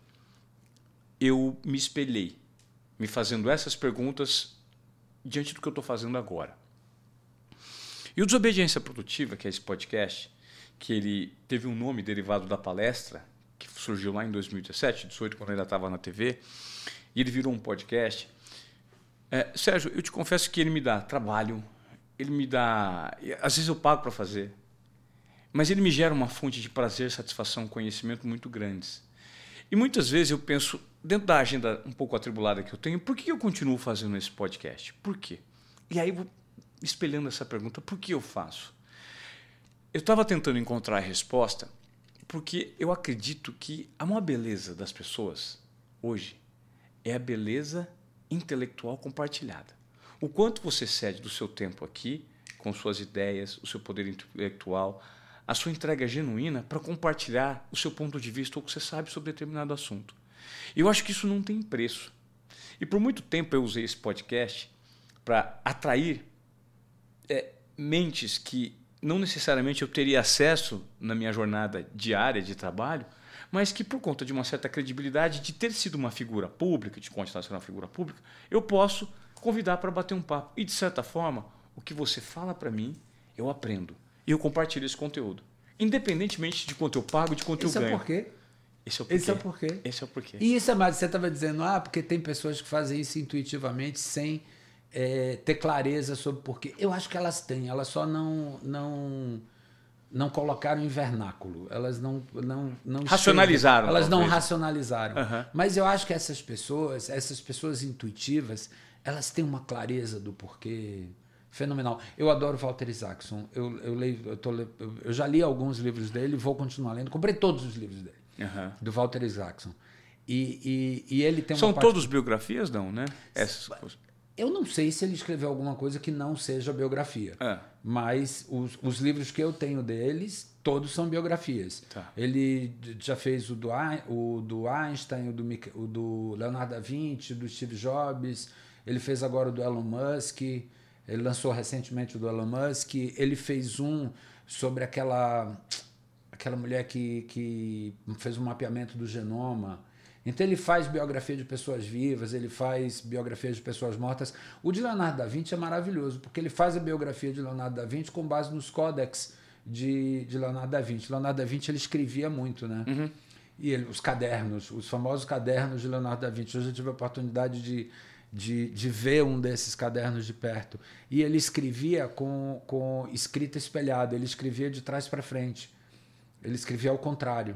Speaker 1: eu me espelhei, me fazendo essas perguntas diante do que eu estou fazendo agora. E o Desobediência Produtiva, que é esse podcast, que ele teve um nome derivado da palestra, que surgiu lá em dois mil e dezessete, dezoito, quando eu ainda estava na T V, e ele virou um podcast. É, Sérgio, eu te confesso que ele me dá trabalho, ele me dá... Às vezes eu pago para fazer, mas ele me gera uma fonte de prazer, satisfação, conhecimento muito grandes. E muitas vezes eu penso, dentro da agenda um pouco atribulada que eu tenho, por que eu continuo fazendo esse podcast? Por quê? E aí, espelhando essa pergunta, por que eu faço? Eu estava tentando encontrar a resposta porque eu acredito que a maior beleza das pessoas hoje é a beleza intelectual compartilhada. O quanto você cede do seu tempo aqui, com suas ideias, o seu poder intelectual, a sua entrega genuína para compartilhar o seu ponto de vista ou o que você sabe sobre determinado assunto. E eu acho que isso não tem preço. E por muito tempo eu usei esse podcast para atrair é, mentes que não necessariamente eu teria acesso na minha jornada diária de trabalho, mas que por conta de uma certa credibilidade, de ter sido uma figura pública, de continuar sendo uma figura pública, eu posso convidar para bater um papo. E, de certa forma, o que você fala para mim, eu aprendo. E eu compartilho esse conteúdo. Independentemente de quanto eu pago, de quanto
Speaker 2: Esse
Speaker 1: eu
Speaker 2: é
Speaker 1: ganho.
Speaker 2: o porquê.
Speaker 1: Esse é o porquê.
Speaker 2: Esse é o porquê.
Speaker 1: Esse é o porquê.
Speaker 2: E isso é mais, você estava dizendo, ah, porque tem pessoas que fazem isso intuitivamente sem é, ter clareza sobre o porquê. Eu acho que elas têm, elas só não não, não colocaram em vernáculo. Elas não não, não
Speaker 1: racionalizaram.
Speaker 2: Elas
Speaker 1: talvez.
Speaker 2: não racionalizaram.
Speaker 1: Uhum.
Speaker 2: Mas eu acho que essas pessoas, essas pessoas intuitivas, elas têm uma clareza do porquê fenomenal. Eu adoro Walter Isaacson. Eu, eu, leio, eu, tô, eu já li alguns livros dele, vou continuar lendo. Comprei todos os livros dele. Uhum. Do Walter Isaacson. E, e, e ele tem uma
Speaker 1: São
Speaker 2: parte...
Speaker 1: todos biografias, não, né? Essas coisas.
Speaker 2: Eu não sei se ele escreveu alguma coisa que não seja biografia. É. Mas os, os livros que eu tenho deles, todos são biografias. Tá. Ele já fez o do, o do Einstein, o do, o do Leonardo da Vinci, do Steve Jobs. Ele fez agora o do Elon Musk. Ele lançou recentemente o do Elon Musk. Ele fez um sobre aquela... aquela mulher que, que fez um mapeamento do genoma. Então ele faz biografia de pessoas vivas, ele faz biografia de pessoas mortas. O de Leonardo da Vinci é maravilhoso, porque ele faz a biografia de Leonardo da Vinci com base nos códex de, de Leonardo da Vinci. Leonardo da Vinci ele escrevia muito, né? Uhum. E ele, os cadernos, os famosos cadernos de Leonardo da Vinci. Hoje eu tive a oportunidade de, de, de ver um desses cadernos de perto. E ele escrevia com, com escrita espelhada, ele escrevia de trás para frente. Ele escrevia ao contrário.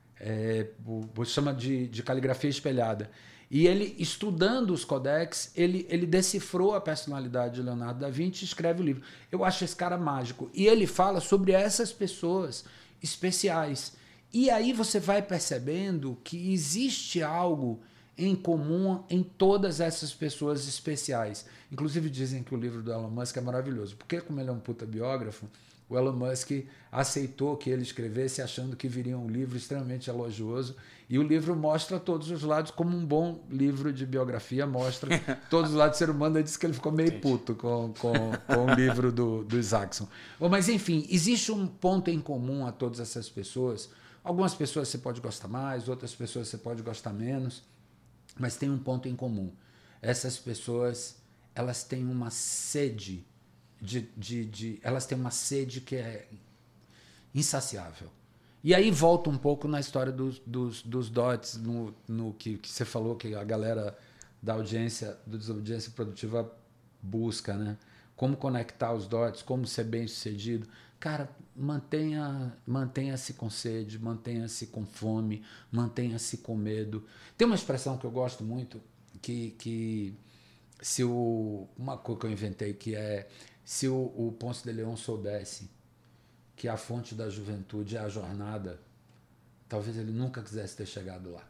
Speaker 2: É, o, chama de, de caligrafia espelhada. E ele, estudando os codex, ele, ele decifrou a personalidade de Leonardo da Vinci e escreve o livro. Eu acho esse cara mágico. E ele fala sobre essas pessoas especiais. E aí você vai percebendo que existe algo em comum em todas essas pessoas especiais. Inclusive dizem que o livro do Elon Musk é maravilhoso, porque como ele é um puta biógrafo, o Elon Musk aceitou que ele escrevesse achando que viria um livro extremamente elogioso, e o livro mostra todos os lados, como um bom livro de biografia mostra todos os lados do ser humano. Ele disse que ele ficou meio puto com, com, com o livro do, do Isaacson. Mas, enfim, existe um ponto em comum a todas essas pessoas. Algumas pessoas você pode gostar mais, outras pessoas você pode gostar menos, mas tem um ponto em comum. Essas pessoas, elas têm uma sede De, de, de, elas têm uma sede que é insaciável. E aí volta um pouco na história dos, dos, dos dots, no, no que, que você falou que a galera da audiência, do Desobediência Produtiva busca, né? Como conectar os dots, como ser bem-sucedido. Cara, mantenha, mantenha-se com sede, mantenha-se com fome, mantenha-se com medo. Tem uma expressão que eu gosto muito, que, que se o, uma coisa que eu inventei, que é: se o, o Ponce de León soubesse que a fonte da juventude é a jornada, talvez ele nunca quisesse ter chegado lá.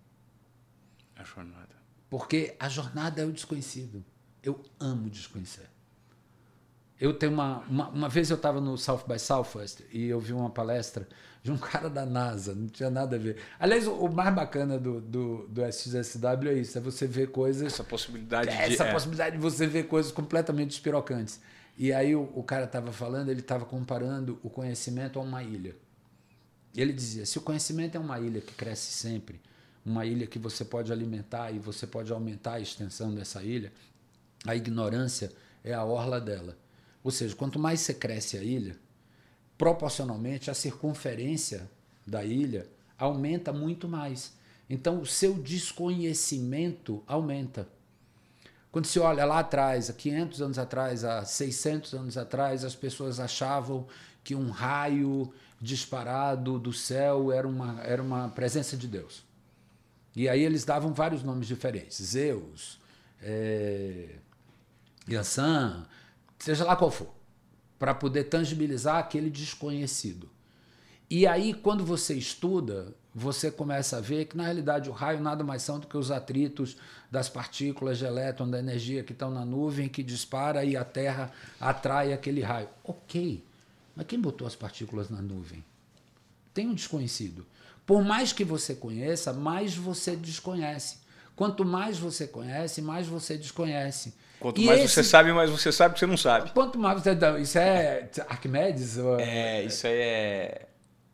Speaker 1: A jornada.
Speaker 2: Porque a jornada é o desconhecido. Eu amo desconhecer. Eu tenho uma, uma... Uma vez eu estava no South by Southwest e eu vi uma palestra de um cara da NASA, não tinha nada a ver. Aliás, o, o mais bacana do, do, do S X S W é isso, é você ver coisas...
Speaker 1: Essa possibilidade
Speaker 2: é,
Speaker 1: de...
Speaker 2: Essa
Speaker 1: é.
Speaker 2: possibilidade de você ver coisas completamente despirocantes. E aí o, o cara estava falando, ele estava comparando o conhecimento a uma ilha. E ele dizia, se o conhecimento é uma ilha que cresce sempre, uma ilha que você pode alimentar e você pode aumentar a extensão dessa ilha, a ignorância é a orla dela. Ou seja, quanto mais você cresce a ilha, proporcionalmente a circunferência da ilha aumenta muito mais. Então o seu desconhecimento aumenta. Quando se olha lá atrás, há quinhentos anos atrás, há seiscentos anos atrás, as pessoas achavam que um raio disparado do céu era uma, era uma presença de Deus. E aí eles davam vários nomes diferentes. Zeus, é, Yansan, seja lá qual for, para poder tangibilizar aquele desconhecido. E aí, quando você estuda, você começa a ver que, na realidade, o raio nada mais são do que os atritos das partículas de elétron, da energia que estão na nuvem, que dispara e a Terra atrai aquele raio. Ok, mas quem botou as partículas na nuvem? Tem um desconhecido. Por mais que você conheça, mais você desconhece. Quanto mais você conhece, mais você desconhece.
Speaker 1: Quanto
Speaker 2: e
Speaker 1: mais
Speaker 2: esse...
Speaker 1: você sabe, mais você sabe que você não sabe.
Speaker 2: Quanto mais você... Isso é Arquimedes? Ou...
Speaker 1: É, isso aí é...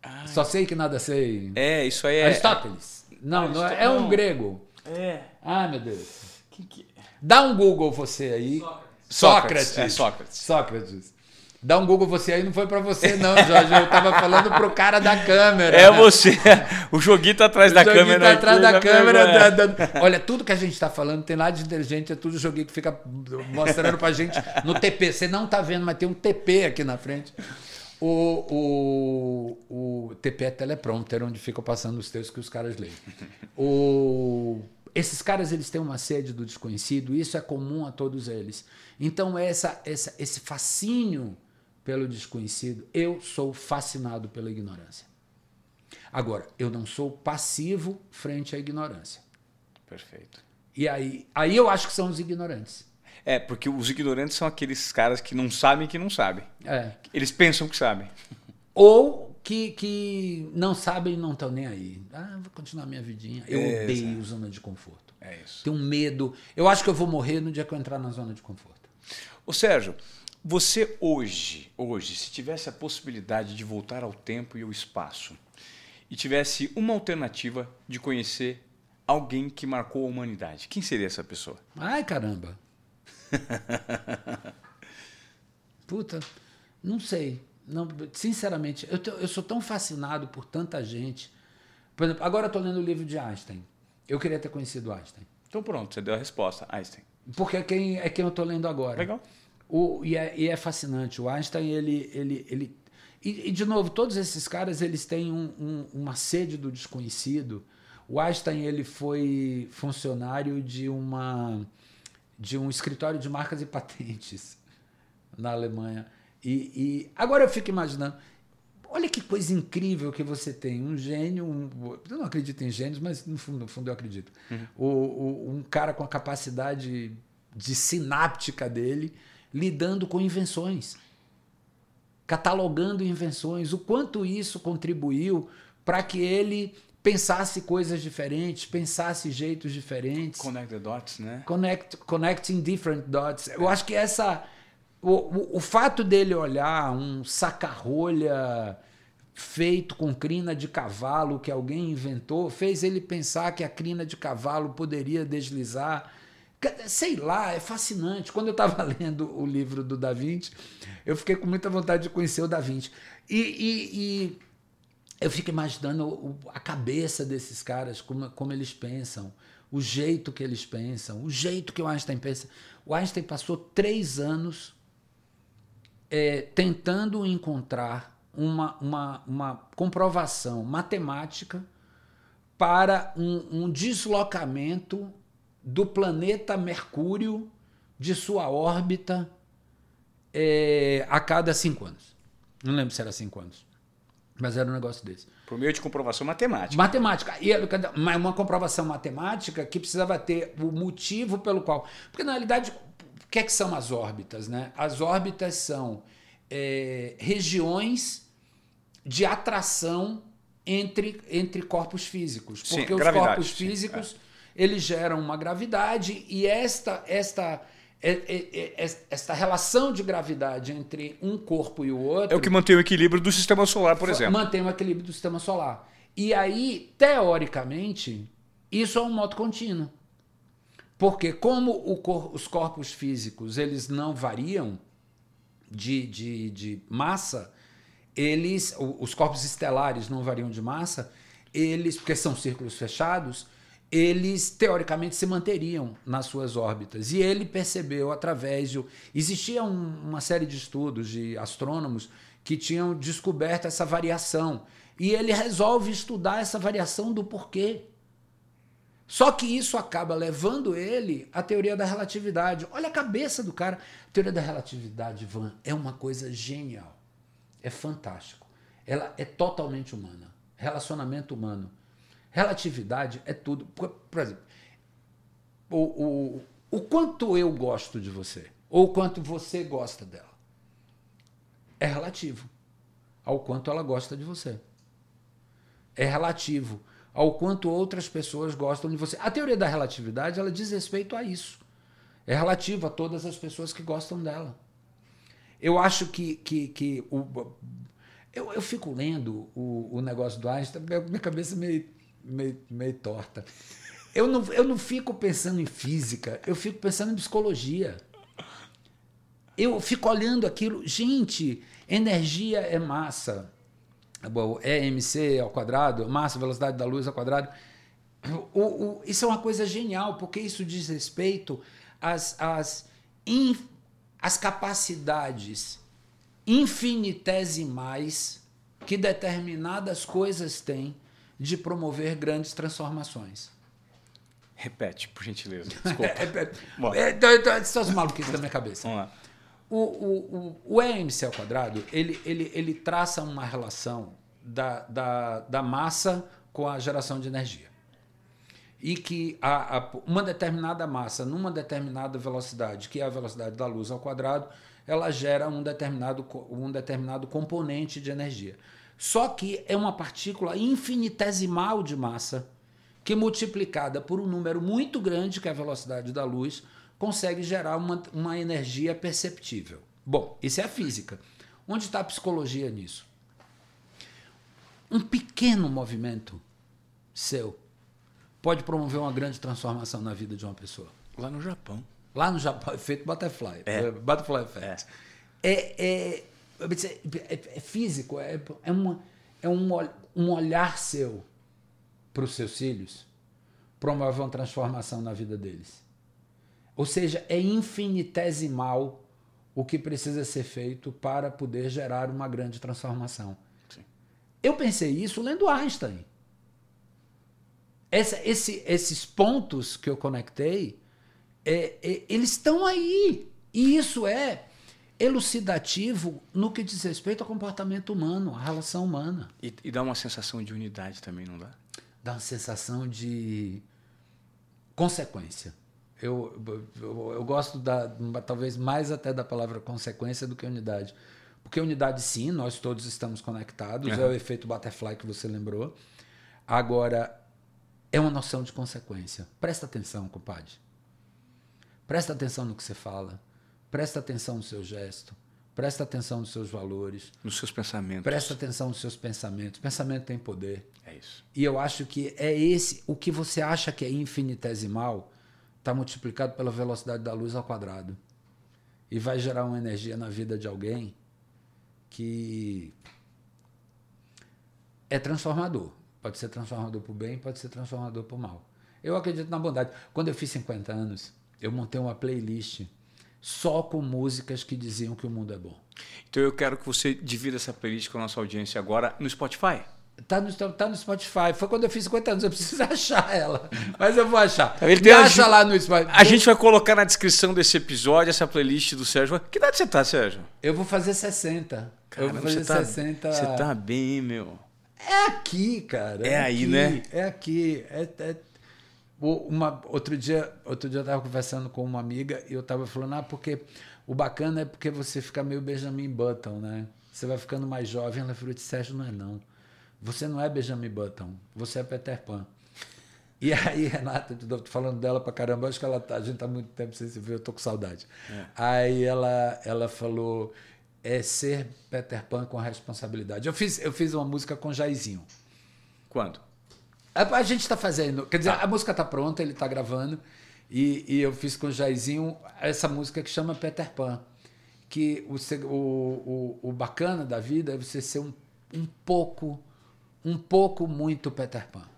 Speaker 2: Ai. Só sei que nada sei.
Speaker 1: É, isso aí é...
Speaker 2: Aristóteles. Não, não é, é um grego.
Speaker 1: É.
Speaker 2: Ai, meu Deus.
Speaker 1: Que que...
Speaker 2: Dá um Google você aí.
Speaker 1: Sócrates.
Speaker 2: Sócrates.
Speaker 1: É Sócrates.
Speaker 2: Sócrates. Dá um Google você aí, não foi pra você não, Jorge. Eu tava falando pro cara da câmera.
Speaker 1: É você. O joguinho tá atrás
Speaker 2: o
Speaker 1: da
Speaker 2: joguinho
Speaker 1: câmera.
Speaker 2: Tá atrás
Speaker 1: aqui,
Speaker 2: da câmera.
Speaker 1: pegou, é.
Speaker 2: Da, da... Olha, tudo que a gente tá falando tem lá de inteligente, é tudo joguinho que fica mostrando pra gente no T P. Você não tá vendo, mas tem um T P aqui na frente. O, o, o T P é teleprompter, onde ficam passando os textos que os caras leem. O... Esses caras, eles têm uma sede do desconhecido, e isso é comum a todos eles. Então, essa, essa, esse fascínio pelo desconhecido, eu sou fascinado pela ignorância. Agora, eu não sou passivo frente à ignorância.
Speaker 1: Perfeito.
Speaker 2: E aí, aí eu acho que são os ignorantes.
Speaker 1: É, porque os ignorantes são aqueles caras que não sabem que não sabem.
Speaker 2: É.
Speaker 1: Eles pensam que sabem.
Speaker 2: Ou que, que não sabem e não estão nem aí. Ah, vou continuar minha vidinha. Eu
Speaker 1: É,
Speaker 2: odeio
Speaker 1: exato.
Speaker 2: zona de conforto.
Speaker 1: É isso.
Speaker 2: Tenho medo. Eu acho que eu vou morrer no dia que eu entrar na zona de conforto.
Speaker 1: Ô Sérgio, você hoje, hoje, se tivesse a possibilidade de voltar ao tempo e ao espaço e tivesse uma alternativa de conhecer alguém que marcou a humanidade, quem seria essa pessoa?
Speaker 2: Ai, caramba. Puta, não sei. Não, sinceramente, eu, te, eu sou tão fascinado por tanta gente. Por exemplo, agora eu estou lendo o livro de Einstein. Eu queria ter conhecido Einstein.
Speaker 1: Então pronto, você deu a resposta, Einstein.
Speaker 2: Porque é quem, é quem eu estou lendo agora.
Speaker 1: Legal.
Speaker 2: O, e, é, e é fascinante. O Einstein, ele... ele, ele e, e, de novo, todos esses caras, eles têm um, um, uma sede do desconhecido. O Einstein, ele foi funcionário de uma... de um escritório de marcas e patentes na Alemanha. E, e agora eu fico imaginando, olha que coisa incrível que você tem, um gênio, um, eu não acredito em gênios, mas no fundo, no fundo eu acredito, uhum. o, o, um cara com a capacidade de sináptica dele, lidando com invenções, catalogando invenções, o quanto isso contribuiu para que ele pensasse coisas diferentes, pensasse jeitos diferentes.
Speaker 1: Connect the dots, né?
Speaker 2: Connect, connecting different dots. Eu acho que essa... O, o, o fato dele olhar um saca-rolha feito com crina de cavalo que alguém inventou, fez ele pensar que a crina de cavalo poderia deslizar. Sei lá, é fascinante. Quando eu estava lendo o livro do Da Vinci, eu fiquei com muita vontade de conhecer o Da Vinci. E... e, e eu fico imaginando a cabeça desses caras, como, como eles pensam, o jeito que eles pensam, o jeito que o Einstein pensa. O Einstein passou três anos é, tentando encontrar uma, uma, uma comprovação matemática para um, um deslocamento do planeta Mercúrio de sua órbita é, a cada cinco anos. Não lembro se era cinco anos. Mas era um negócio desse.
Speaker 1: Por meio de comprovação matemática.
Speaker 2: Matemática. E mas uma comprovação matemática que precisava ter o motivo pelo qual... Porque, na realidade, o que é que são as órbitas, né? As órbitas são é, regiões de atração entre, entre corpos físicos. Porque sim, os corpos físicos, sim, é. eles geram uma gravidade e esta... esta É, é, é, esta relação de gravidade entre um corpo e o outro...
Speaker 1: É o que mantém o equilíbrio do sistema solar, por exemplo.
Speaker 2: Mantém o equilíbrio do sistema solar. E aí, teoricamente, isso é um modo contínuo. Porque como o cor, os corpos físicos eles não variam de, de, de massa, eles, os corpos estelares não variam de massa, eles, porque são círculos fechados... eles, teoricamente, se manteriam nas suas órbitas. E ele percebeu, através de... Existia um, uma série de estudos de astrônomos que tinham descoberto essa variação. E ele resolve estudar essa variação do porquê. Só que isso acaba levando ele à teoria da relatividade. Olha a cabeça do cara. A teoria da relatividade, Van, é uma coisa genial. É fantástico. Ela é totalmente humana. Relacionamento humano. Relatividade é tudo. Por, por exemplo, o, o, o quanto eu gosto de você, ou o quanto você gosta dela, é relativo ao quanto ela gosta de você. É relativo ao quanto outras pessoas gostam de você. A teoria da relatividade, ela diz respeito a isso. É relativo a todas as pessoas que gostam dela. Eu acho que, que, que o, Eu, eu fico lendo o, o negócio do Einstein, minha cabeça meio, meio, meio torta. Eu não, eu não fico pensando em física, eu fico pensando em psicologia. Eu fico olhando aquilo. Gente, energia é massa. É M C ao quadrado, massa, velocidade da luz ao quadrado. O, o, isso é uma coisa genial, porque isso diz respeito às, às, in, às capacidades infinitesimais que determinadas coisas têm de promover grandes transformações.
Speaker 1: Repete, por gentileza. Desculpa.
Speaker 2: é, é, são os maluquices da minha cabeça.
Speaker 1: Vamos lá.
Speaker 2: O, o, o, o E M C ao quadrado, ele, ele, ele traça uma relação da, da, da massa com a geração de energia. E que a, a, uma determinada massa, numa determinada velocidade, que é a velocidade da luz ao quadrado, ela gera um determinado, um determinado componente de energia. Só que é uma partícula infinitesimal de massa que, multiplicada por um número muito grande, que é a velocidade da luz, consegue gerar uma, uma energia perceptível. Bom, isso é a física. Onde está a psicologia nisso? Um pequeno movimento seu pode promover uma grande transformação na vida de uma pessoa.
Speaker 1: Lá no Japão.
Speaker 2: Lá no Japão, efeito butterfly.
Speaker 1: É.
Speaker 2: Butterfly effect. É, é, é, é, é físico, é, é, uma, é um, um olhar seu para os seus filhos promove uma transformação na vida deles. Ou seja, é infinitesimal o que precisa ser feito para poder gerar uma grande transformação.
Speaker 1: Sim.
Speaker 2: Eu pensei isso lendo Einstein. Essa, esse, esses pontos que eu conectei, é, é, eles estão aí. E isso é elucidativo no que diz respeito ao comportamento humano, à relação humana.
Speaker 1: E, e dá uma sensação de unidade também, não dá?
Speaker 2: Dá uma sensação de consequência. Eu, eu, eu gosto da, talvez mais até da palavra consequência do que unidade. Porque unidade, sim, nós todos estamos conectados, uhum. É o efeito butterfly que você lembrou. Agora, é uma noção de consequência. Presta atenção, compadre. Presta atenção no que você fala. Presta atenção no seu gesto. Presta atenção nos seus valores.
Speaker 1: Nos seus pensamentos.
Speaker 2: Presta atenção nos seus pensamentos. Pensamento tem poder.
Speaker 1: É isso.
Speaker 2: E eu acho que é esse, o que você acha que é infinitesimal, está multiplicado pela velocidade da luz ao quadrado. E vai gerar uma energia na vida de alguém que é transformador. Pode ser transformador para o bem, pode ser transformador para o mal. Eu acredito na bondade. Quando eu fiz cinquenta anos, eu montei uma playlist só com músicas que diziam que o mundo é bom.
Speaker 1: Então eu quero que você divida essa playlist com a nossa audiência agora no Spotify.
Speaker 2: Tá no, tá no Spotify. Foi quando eu fiz cinquenta anos. Eu preciso achar ela. Mas eu vou achar.
Speaker 1: Ele tem
Speaker 2: acha
Speaker 1: a,
Speaker 2: lá no Spotify.
Speaker 1: A gente vai colocar na descrição desse episódio essa playlist do Sérgio. Que idade você tá, Sérgio?
Speaker 2: Eu vou fazer sessenta.
Speaker 1: Caramba,
Speaker 2: eu vou fazer
Speaker 1: você tá,
Speaker 2: sessenta.
Speaker 1: Você tá bem, meu.
Speaker 2: É aqui, cara.
Speaker 1: É,
Speaker 2: é
Speaker 1: aí,
Speaker 2: aqui,
Speaker 1: né?
Speaker 2: É aqui. É, é... Uma, outro dia, outro dia eu estava conversando com uma amiga e eu estava falando, ah, porque o bacana é porque você fica meio Benjamin Button, né? Você vai ficando mais jovem. Ela falou, Sérgio, não é não. Você não é Benjamin Button, você é Peter Pan. E aí, Renata, eu tô falando dela pra caramba, acho que ela tá, a gente tá muito tempo sem se ver, eu tô com saudade. É. Aí ela, ela falou, é ser Peter Pan com responsabilidade. Eu fiz, eu fiz uma música com Jairzinho.
Speaker 1: Quando?
Speaker 2: A, a gente tá fazendo, quer dizer, ah. a música tá pronta, ele tá gravando, e, e eu fiz com Jairzinho essa música que chama Peter Pan. Que o, o, o, o bacana da vida é você ser um, um pouco... um pouco muito Peter Pan.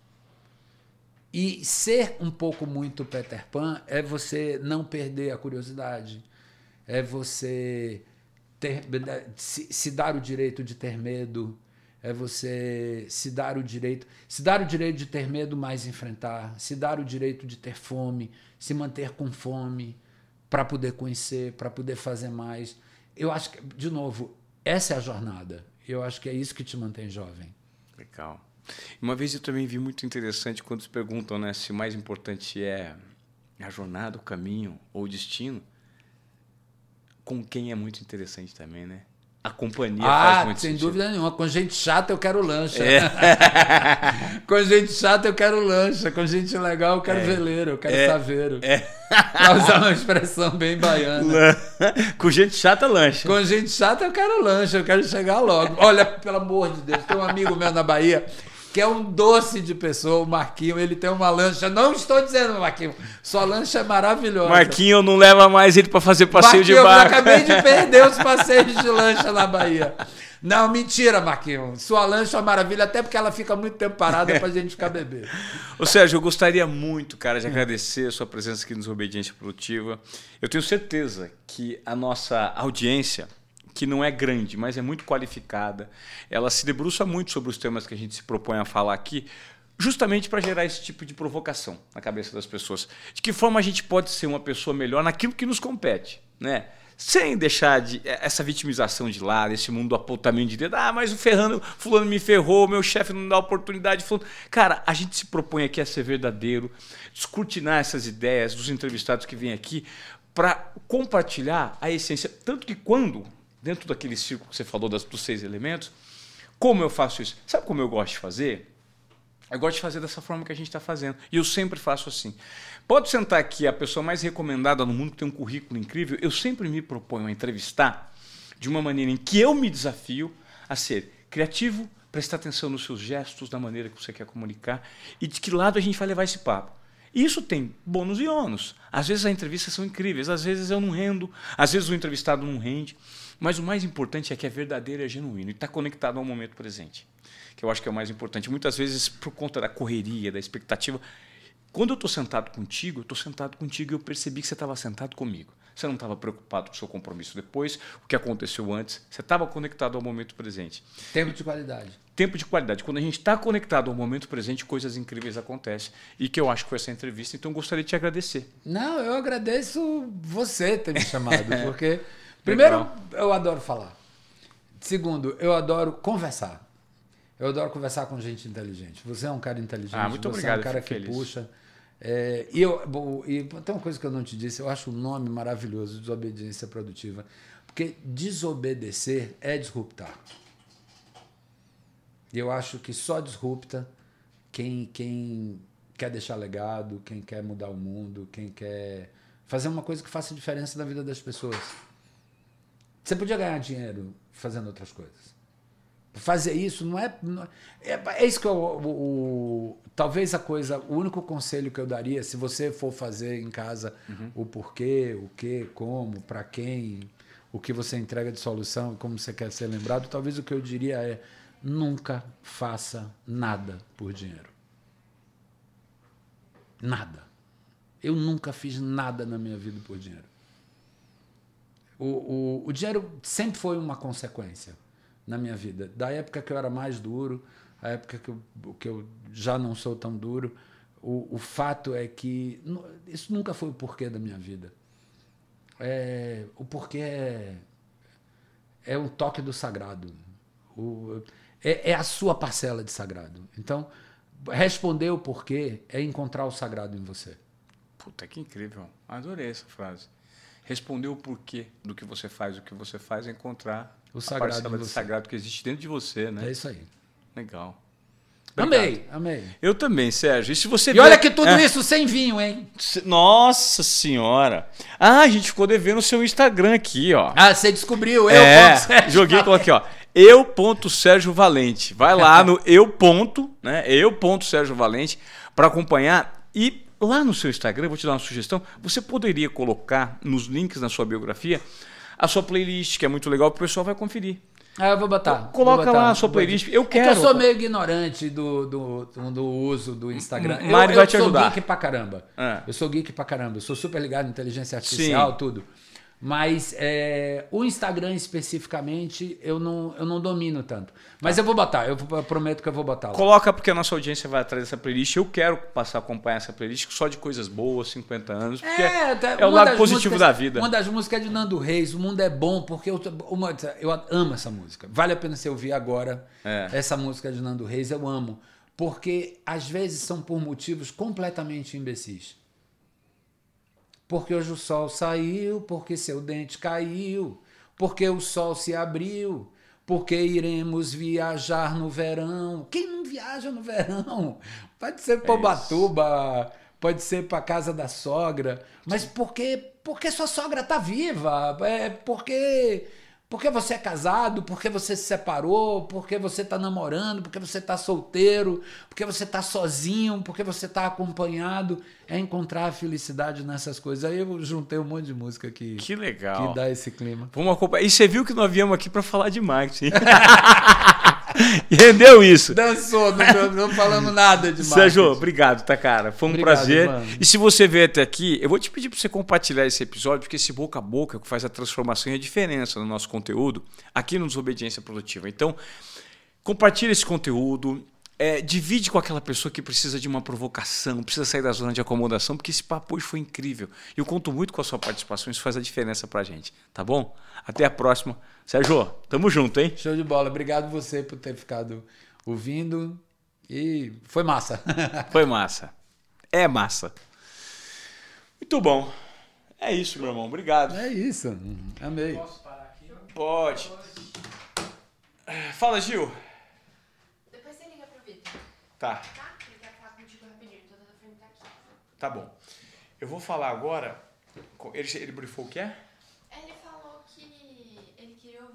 Speaker 2: E ser um pouco muito Peter Pan é você não perder a curiosidade, é você ter, se, se dar o direito de ter medo, é você se dar o direito, se dar o direito de ter medo, mas enfrentar, se dar o direito de ter fome, se manter com fome, para poder conhecer, para poder fazer mais. Eu acho que, de novo, essa é a jornada. Eu acho que é isso que te mantém jovem.
Speaker 1: Legal. Uma vez eu também vi muito interessante quando se perguntam, né, se o mais importante é a jornada, o caminho ou o destino. Com quem é muito interessante também, né? a companhia
Speaker 2: ah,
Speaker 1: faz muito
Speaker 2: sem
Speaker 1: sentido.
Speaker 2: dúvida nenhuma. Com gente chata eu quero lancha.
Speaker 1: É.
Speaker 2: Com gente chata eu quero lancha. Com gente legal eu quero é. veleiro, eu quero
Speaker 1: é.
Speaker 2: saveiro.
Speaker 1: É.
Speaker 2: Pra usar uma expressão bem baiana.
Speaker 1: Com gente chata, lancha.
Speaker 2: Com gente chata eu quero lancha, eu quero chegar logo. Olha, pelo amor de Deus, tem um amigo meu na Bahia que é um doce de pessoa, o Marquinho, ele tem uma lancha. Não estou dizendo, Marquinho, sua lancha é maravilhosa.
Speaker 1: Marquinho não leva mais ele para fazer passeio
Speaker 2: Marquinho,
Speaker 1: de barco.
Speaker 2: Eu acabei de perder os passeios de lancha na Bahia. Não, mentira, Marquinho. Sua lancha é uma maravilha, até porque ela fica muito tempo parada pra gente ficar bebendo.
Speaker 1: Ô Sérgio, eu gostaria muito, cara, de agradecer a sua presença aqui no Desobediência Produtiva. Eu tenho certeza que a nossa audiência, que não é grande, mas é muito qualificada, ela se debruça muito sobre os temas que a gente se propõe a falar aqui, justamente para gerar esse tipo de provocação na cabeça das pessoas. De que forma a gente pode ser uma pessoa melhor naquilo que nos compete, né? Sem deixar de, essa vitimização de lado, esse mundo do apontamento de dedo. Ah, mas o ferrando, fulano me ferrou, meu chefe não dá oportunidade. Fulano. Cara, a gente se propõe aqui a ser verdadeiro, descortinar essas ideias dos entrevistados que vêm aqui para compartilhar a essência. Tanto que quando, dentro daquele círculo que você falou das, dos seis elementos, como eu faço isso? Sabe como eu gosto de fazer? Eu gosto de fazer dessa forma que a gente está fazendo. E eu sempre faço assim. Pode sentar aqui a pessoa mais recomendada no mundo, que tem um currículo incrível. Eu sempre me proponho a entrevistar de uma maneira em que eu me desafio a ser criativo, prestar atenção nos seus gestos, da maneira que você quer comunicar e de que lado a gente vai levar esse papo. Isso tem bônus e ônus. Às vezes as entrevistas são incríveis, às vezes eu não rendo, às vezes o entrevistado não rende. Mas o mais importante é que é verdadeiro e é genuíno e está conectado ao momento presente, que eu acho que é o mais importante. Muitas vezes, por conta da correria, da expectativa, quando eu estou sentado contigo, eu estou sentado contigo e eu percebi que você estava sentado comigo. Você não estava preocupado com o seu compromisso depois, o que aconteceu antes. Você estava conectado ao momento presente.
Speaker 2: Tempo de qualidade.
Speaker 1: Tempo de qualidade. Quando a gente está conectado ao momento presente, coisas incríveis acontecem. E que eu acho que foi essa entrevista, então eu gostaria de te agradecer.
Speaker 2: Não, eu agradeço você ter me chamado, porque... Primeiro, eu adoro falar. Segundo, eu adoro conversar. Eu adoro conversar com gente inteligente. Você é um cara inteligente.
Speaker 1: Ah, muito
Speaker 2: você
Speaker 1: obrigado,
Speaker 2: é um cara que
Speaker 1: feliz.
Speaker 2: puxa. É, e, eu, e tem uma coisa que eu não te disse, eu acho um nome maravilhoso, desobediência produtiva. Porque desobedecer é disruptar. E eu acho que só disrupta quem, quem quer deixar legado, quem quer mudar o mundo, quem quer fazer uma coisa que faça diferença na vida das pessoas. Você podia ganhar dinheiro fazendo outras coisas. Fazer isso não é... Não é, é isso que eu... O, o, talvez a coisa... O único conselho que eu daria, se você for fazer em casa uhum. o porquê, o que, como, para quem, o que você entrega de solução, como você quer ser lembrado, talvez o que eu diria é nunca faça nada por dinheiro. Nada. Eu nunca fiz nada na minha vida por dinheiro. O, o, o dinheiro sempre foi uma consequência na minha vida. Da época que eu era mais duro, a época que eu, que eu já não sou tão duro, o, o fato é que isso nunca foi o porquê da minha vida. É, o porquê é, é um toque do sagrado. O, é, é a sua parcela de sagrado. Então, responder o porquê é encontrar o sagrado em você.
Speaker 1: Puta, que incrível. Adorei essa frase. Responder o porquê do que você faz, o que você faz é encontrar
Speaker 2: o sagrado
Speaker 1: a parcela de sagrado que existe dentro de você, né?
Speaker 2: É isso aí.
Speaker 1: Legal.
Speaker 2: Obrigado. Amei, amei.
Speaker 1: Eu também, Sérgio. E se você
Speaker 2: e vê... olha que tudo é. isso sem vinho, hein?
Speaker 1: Nossa Senhora. Ah, a gente ficou devendo o seu Instagram aqui, ó.
Speaker 2: Ah, você descobriu. Eu
Speaker 1: é, joguei e coloquei, ó. Eu ponto Sérgio Valente. Vai lá no eu ponto, né? Eu ponto Sérgio Valente para acompanhar. E lá no seu Instagram, vou te dar uma sugestão, você poderia colocar nos links na sua biografia a sua playlist, que é muito legal, o pessoal vai conferir.
Speaker 2: Ah, eu vou botar.
Speaker 1: Coloca
Speaker 2: vou botar,
Speaker 1: lá a sua playlist. Eu quero.
Speaker 2: É que eu sou meio ignorante do, do, do uso do Instagram.
Speaker 1: O Mário vai te ajudar.
Speaker 2: Eu sou geek pra caramba.
Speaker 1: É.
Speaker 2: Eu sou geek pra caramba. Eu sou super ligado em inteligência artificial, Sim. tudo. Mas é, o Instagram especificamente eu não, eu não domino tanto. Mas tá. eu vou botar, eu, eu prometo que eu vou botar lá.
Speaker 1: Coloca porque a nossa audiência vai atrás dessa playlist. Eu quero passar a acompanhar essa playlist só de coisas boas, cinquenta anos, porque é, é, é o lado positivo
Speaker 2: músicas,
Speaker 1: da vida.
Speaker 2: Uma das músicas é de Nando Reis, O Mundo é Bom, porque eu, uma, eu amo essa música. Vale a pena você ouvir agora é. essa música de Nando Reis, eu amo. Porque às vezes são por motivos completamente imbecis. Porque hoje o sol saiu, porque seu dente caiu. porque o sol se abriu, porque iremos viajar no verão. Quem não viaja no verão? Pode ser para Ubatuba, pode ser para casa da sogra, mas porque, porque sua sogra está viva, é porque... Porque você é casado, porque você se separou, porque você está namorando, porque você está solteiro, porque você está sozinho, porque você está acompanhado. É encontrar a felicidade nessas coisas. Aí eu juntei um monte de música que,
Speaker 1: que legal.
Speaker 2: Que dá esse clima.
Speaker 1: Vamos acompanhar. E você viu que nós viemos aqui para falar de marketing. Entendeu isso?
Speaker 2: Dançou, não, não falamos nada de marketing.
Speaker 1: Sérgio, obrigado, tá, cara? Foi um
Speaker 2: Obrigado,
Speaker 1: prazer.
Speaker 2: mano.
Speaker 1: E se você veio até aqui, eu vou te pedir para você compartilhar esse episódio, porque esse boca a boca que faz a transformação e a diferença no nosso conteúdo aqui no Desobediência Produtiva. Então, compartilha esse conteúdo, é, divide com aquela pessoa que precisa de uma provocação, precisa sair da zona de acomodação, porque esse papo hoje foi incrível. E eu conto muito com a sua participação, isso faz a diferença pra gente, tá bom? Até a próxima. Sérgio, tamo junto, hein?
Speaker 2: Show de bola. Obrigado você por ter ficado ouvindo e foi massa.
Speaker 1: Foi massa. É massa. Muito bom. É isso, meu irmão. Obrigado.
Speaker 2: É isso. Amei.
Speaker 3: Posso parar aqui?
Speaker 1: Pode. Fala, Gil.
Speaker 3: Depois você liga pro Vitor.
Speaker 1: Tá.
Speaker 3: Tá? Ele quer falar contigo rapidinho. Toda a frente tá aqui.
Speaker 1: Tá bom. Eu vou falar agora. Ele, ele briefou o que é?